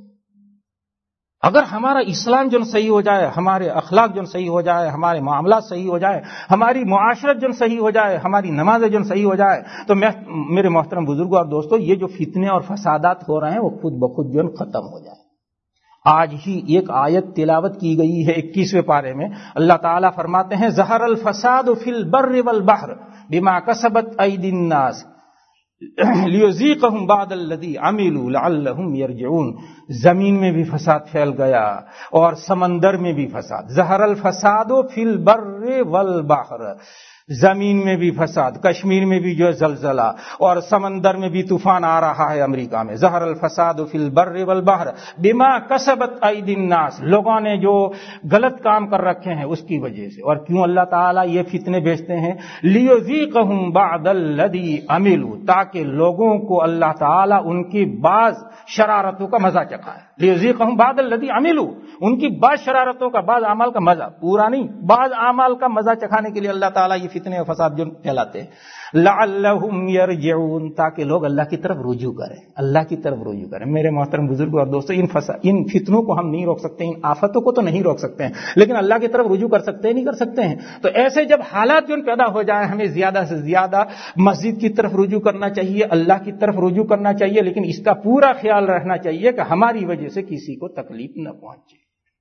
اگر ہمارا اسلام جو صحیح ہو جائے، ہمارے اخلاق جو صحیح ہو جائے، ہمارے معاملات صحیح ہو جائے، ہماری معاشرت جو صحیح ہو جائے، ہماری نمازیں جو صحیح ہو جائے، تو میرے محترم بزرگوں اور دوستوں، یہ جو فتنے اور فسادات ہو رہے ہیں وہ خود بخود جو ختم ہو جائے. آج ہی ایک آیت تلاوت کی گئی ہے 21ویں پارے میں. اللہ تعالیٰ فرماتے ہیں ظہر الفساد فی البر والبحر بما کسبت ایدی الناس لیذیقہم بعض الذی عملوا لعلہم یرجعون. زمین میں بھی فساد پھیل گیا اور سمندر میں بھی فساد. ظہر الفساد فی البر والبحر، زمین میں بھی فساد، کشمیر میں بھی جو ہے زلزلہ، اور سمندر میں بھی طوفان آ رہا ہے امریکہ میں. ظہر الفساد فی البر والبحر بما کسبت ایدی الناس، لوگوں نے جو غلط کام کر رکھے ہیں اس کی وجہ سے. اور کیوں اللہ تعالیٰ یہ فتنے بھیجتے ہیں؟ لیذیقہم بعض الذی عملوا، تاکہ لوگوں کو اللہ تعالیٰ ان کی بعض شرارتوں کا مزہ چکھائے. لیذیقہم بعض الذی عملوا، ان کی بعض شرارتوں کا، بعض اعمال کا مزہ، پورا نہیں، بعض اعمال کا مزہ چکھانے کے لیے اللہ تعالیٰ یہ فتنے اور فساد جو پھیلاتے ہیں. لعلہم یرجعون، تاکہ لوگ اللہ کی طرف رجوع کریں، اللہ کی طرف رجوع کریں. میرے محترم بزرگوں اور دوستوں، ان فتنوں کو ہم نہیں روک سکتے، ان آفتوں کو تو نہیں روک سکتے ہیں، لیکن اللہ کی طرف رجوع کر سکتے ہیں، نہیں کر سکتے ہیں. تو ایسے جب حالات جو پیدا ہو جائیں، ہمیں زیادہ سے زیادہ مسجد کی طرف رجوع کرنا چاہیے، اللہ کی طرف رجوع کرنا چاہیے، لیکن اس کا پورا خیال رکھنا چاہیے کہ ہماری وجہ سے کسی کو تکلیف نہ پہنچے،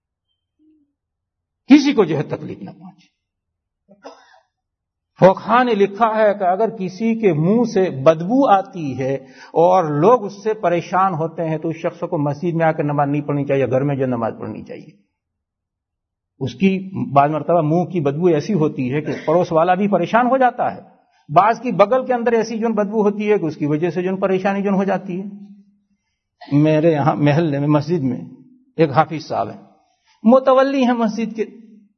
کسی کو جو ہے تکلیف نہ پہنچے. فوقہ نے لکھا ہے کہ اگر کسی کے منہ سے بدبو آتی ہے اور لوگ اس سے پریشان ہوتے ہیں تو اس شخص کو مسجد میں آ کر نماز نہیں پڑھنی چاہیے، گھر میں جو نماز پڑھنی چاہیے. اس کی بعض مرتبہ منہ کی بدبو ایسی ہوتی ہے کہ پڑوس والا بھی پریشان ہو جاتا ہے، بعض کی بغل کے اندر ایسی جو بدبو ہوتی ہے کہ اس کی وجہ سے جو پریشانی جو ہو جاتی ہے. میرے یہاں محلے میں مسجد میں ایک حافظ صاحب ہیں، متولی ہیں مسجد کے،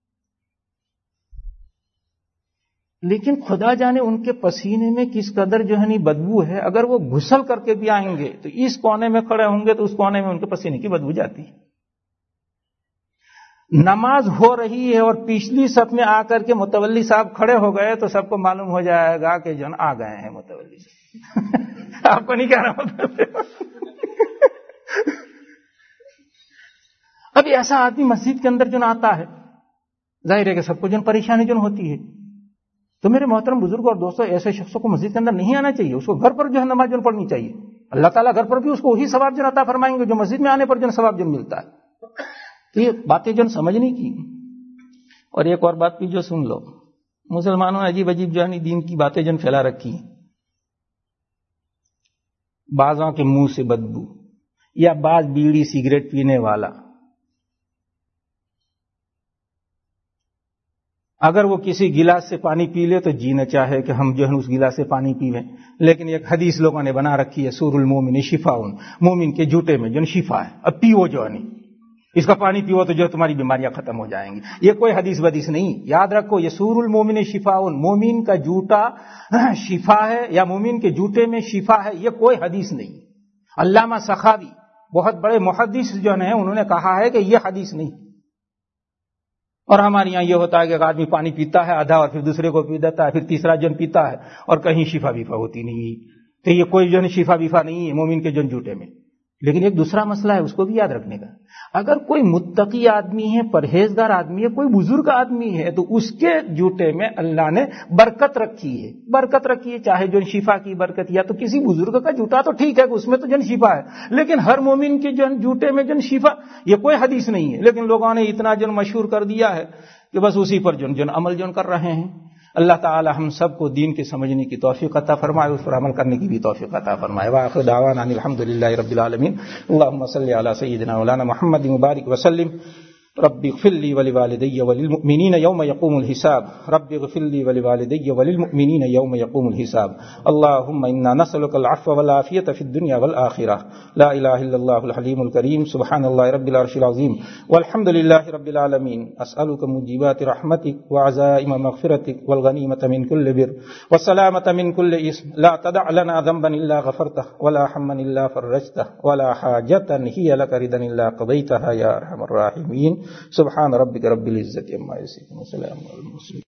لیکن خدا جانے ان کے پسینے میں کس قدر جو ہے بدبو ہے. اگر وہ غسل کر کے بھی آئیں گے تو اس کونے میں کھڑے ہوں گے تو اس کونے میں ان کے پسینے کی بدبو جاتی ہے. نماز ہو رہی ہے اور پچھلی صف میں آ کر کے متولی صاحب کھڑے ہو گئے تو سب کو معلوم ہو جائے گا کہ جن آ گئے ہیں متولی صاحب. آپ کو نہیں کہہ رہا ہوں. اب ایسا آدمی مسجد کے اندر جو آتا ہے، ظاہر ہے کہ سب کو جو پریشانی جو ہوتی ہے. تو میرے محترم بزرگ اور دوستوں، ایسے شخصوں کو مسجد کے اندر نہیں آنا چاہیے، اس کو گھر پر جو ہے نماز جو پڑھنی چاہیے. اللہ تعالیٰ گھر پر بھی اس کو وہی ثواب جو عطا فرمائیں گے جو مسجد میں آنے پر جو ثواب جو ملتا ہے. تو یہ باتیں جو سمجھنے کی. اور ایک اور بات بھی جو سن لو، مسلمانوں نے عجیب عجیب جو ہے دین کی باتیں جو پھیلا رکھی ہیں. بعضوں کے منہ سے بدبو، یا بعض بیڑی سگریٹ پینے والا اگر وہ کسی گلاس سے پانی پی لے تو جی نہ چاہے کہ ہم جو ہے اس گلاس سے پانی پیویں. لیکن ایک حدیث لوگوں نے بنا رکھی ہے، سور المومن شفاؤن، مومن کے جوتے میں جو شفا ہے، اب پیو جو ہے اس کا پانی پیو تو جو تمہاری بیماریاں ختم ہو جائیں گی. یہ کوئی حدیث بدیث نہیں، یاد رکھو. یہ سور المومن شفاؤن، مومن کا جوتا شفا ہے یا مومن کے جوتے میں شفا ہے، یہ کوئی حدیث نہیں. علامہ سخاوی بہت بڑے محدث جو ہیں انہوں نے کہا ہے کہ یہ حدیث نہیں. اور ہمارے یہاں یہ ہوتا ہے کہ ایک آدمی پانی پیتا ہے آدھا اور پھر دوسرے کو پی دیتا ہے، پھر تیسرا جن پیتا ہے اور کہیں شفا بیفا ہوتی نہیں. تو یہ کوئی جو شفا بیفا نہیں ہے مومن کے جن جوٹے میں. لیکن ایک دوسرا مسئلہ ہے، اس کو بھی یاد رکھنے کا. اگر کوئی متقی آدمی ہے، پرہیزگار آدمی ہے، کوئی بزرگ آدمی ہے تو اس کے جوتے میں اللہ نے برکت رکھی ہے، برکت رکھی ہے. چاہے جو شفا کی برکت، یا تو کسی بزرگ کا جوتا تو ٹھیک ہے کہ اس میں تو جن شفا ہے، لیکن ہر مومن کے جن جوتے میں جن شفا، یہ کوئی حدیث نہیں ہے. لیکن لوگوں نے اتنا جن مشہور کر دیا ہے کہ بس اسی پر جن عمل جن کر رہے ہیں. اللہ تعالی ہم سب کو دین کے سمجھنے کی توفیق عطا فرمائے، اس پر عمل کرنے کی بھی توفیق عطا فرمائے. وآخر دعوانا الحمدللہ رب العالمین. اللهم صل علی سیدنا مولانا محمد مبارک وسلم. رب اغفر لي ولوالدي وللمؤمنين يوم يقوم الحساب. رب اغفر لي ولوالدي وللمؤمنين يوم يقوم الحساب. اللهم إنا نسألك العفو والعافية في الدنيا والآخرة. لا إله إلا الله الحليم الكريم. سبحان الله رب العرش العظيم والحمد لله رب العالمين. أسألك موجبات رحمتك وعزائم مغفرتك والغنيمة من كل بر والسلامة من كل إثم. لا تدع لنا ذنبا إلا غفرته ولا هما إلا فرجته ولا حاجة هي لك رضا إلا قضيتها يا أرحم الراحمين. سبحان ربك رب العزة عما يصفون وسلام على المرسلين.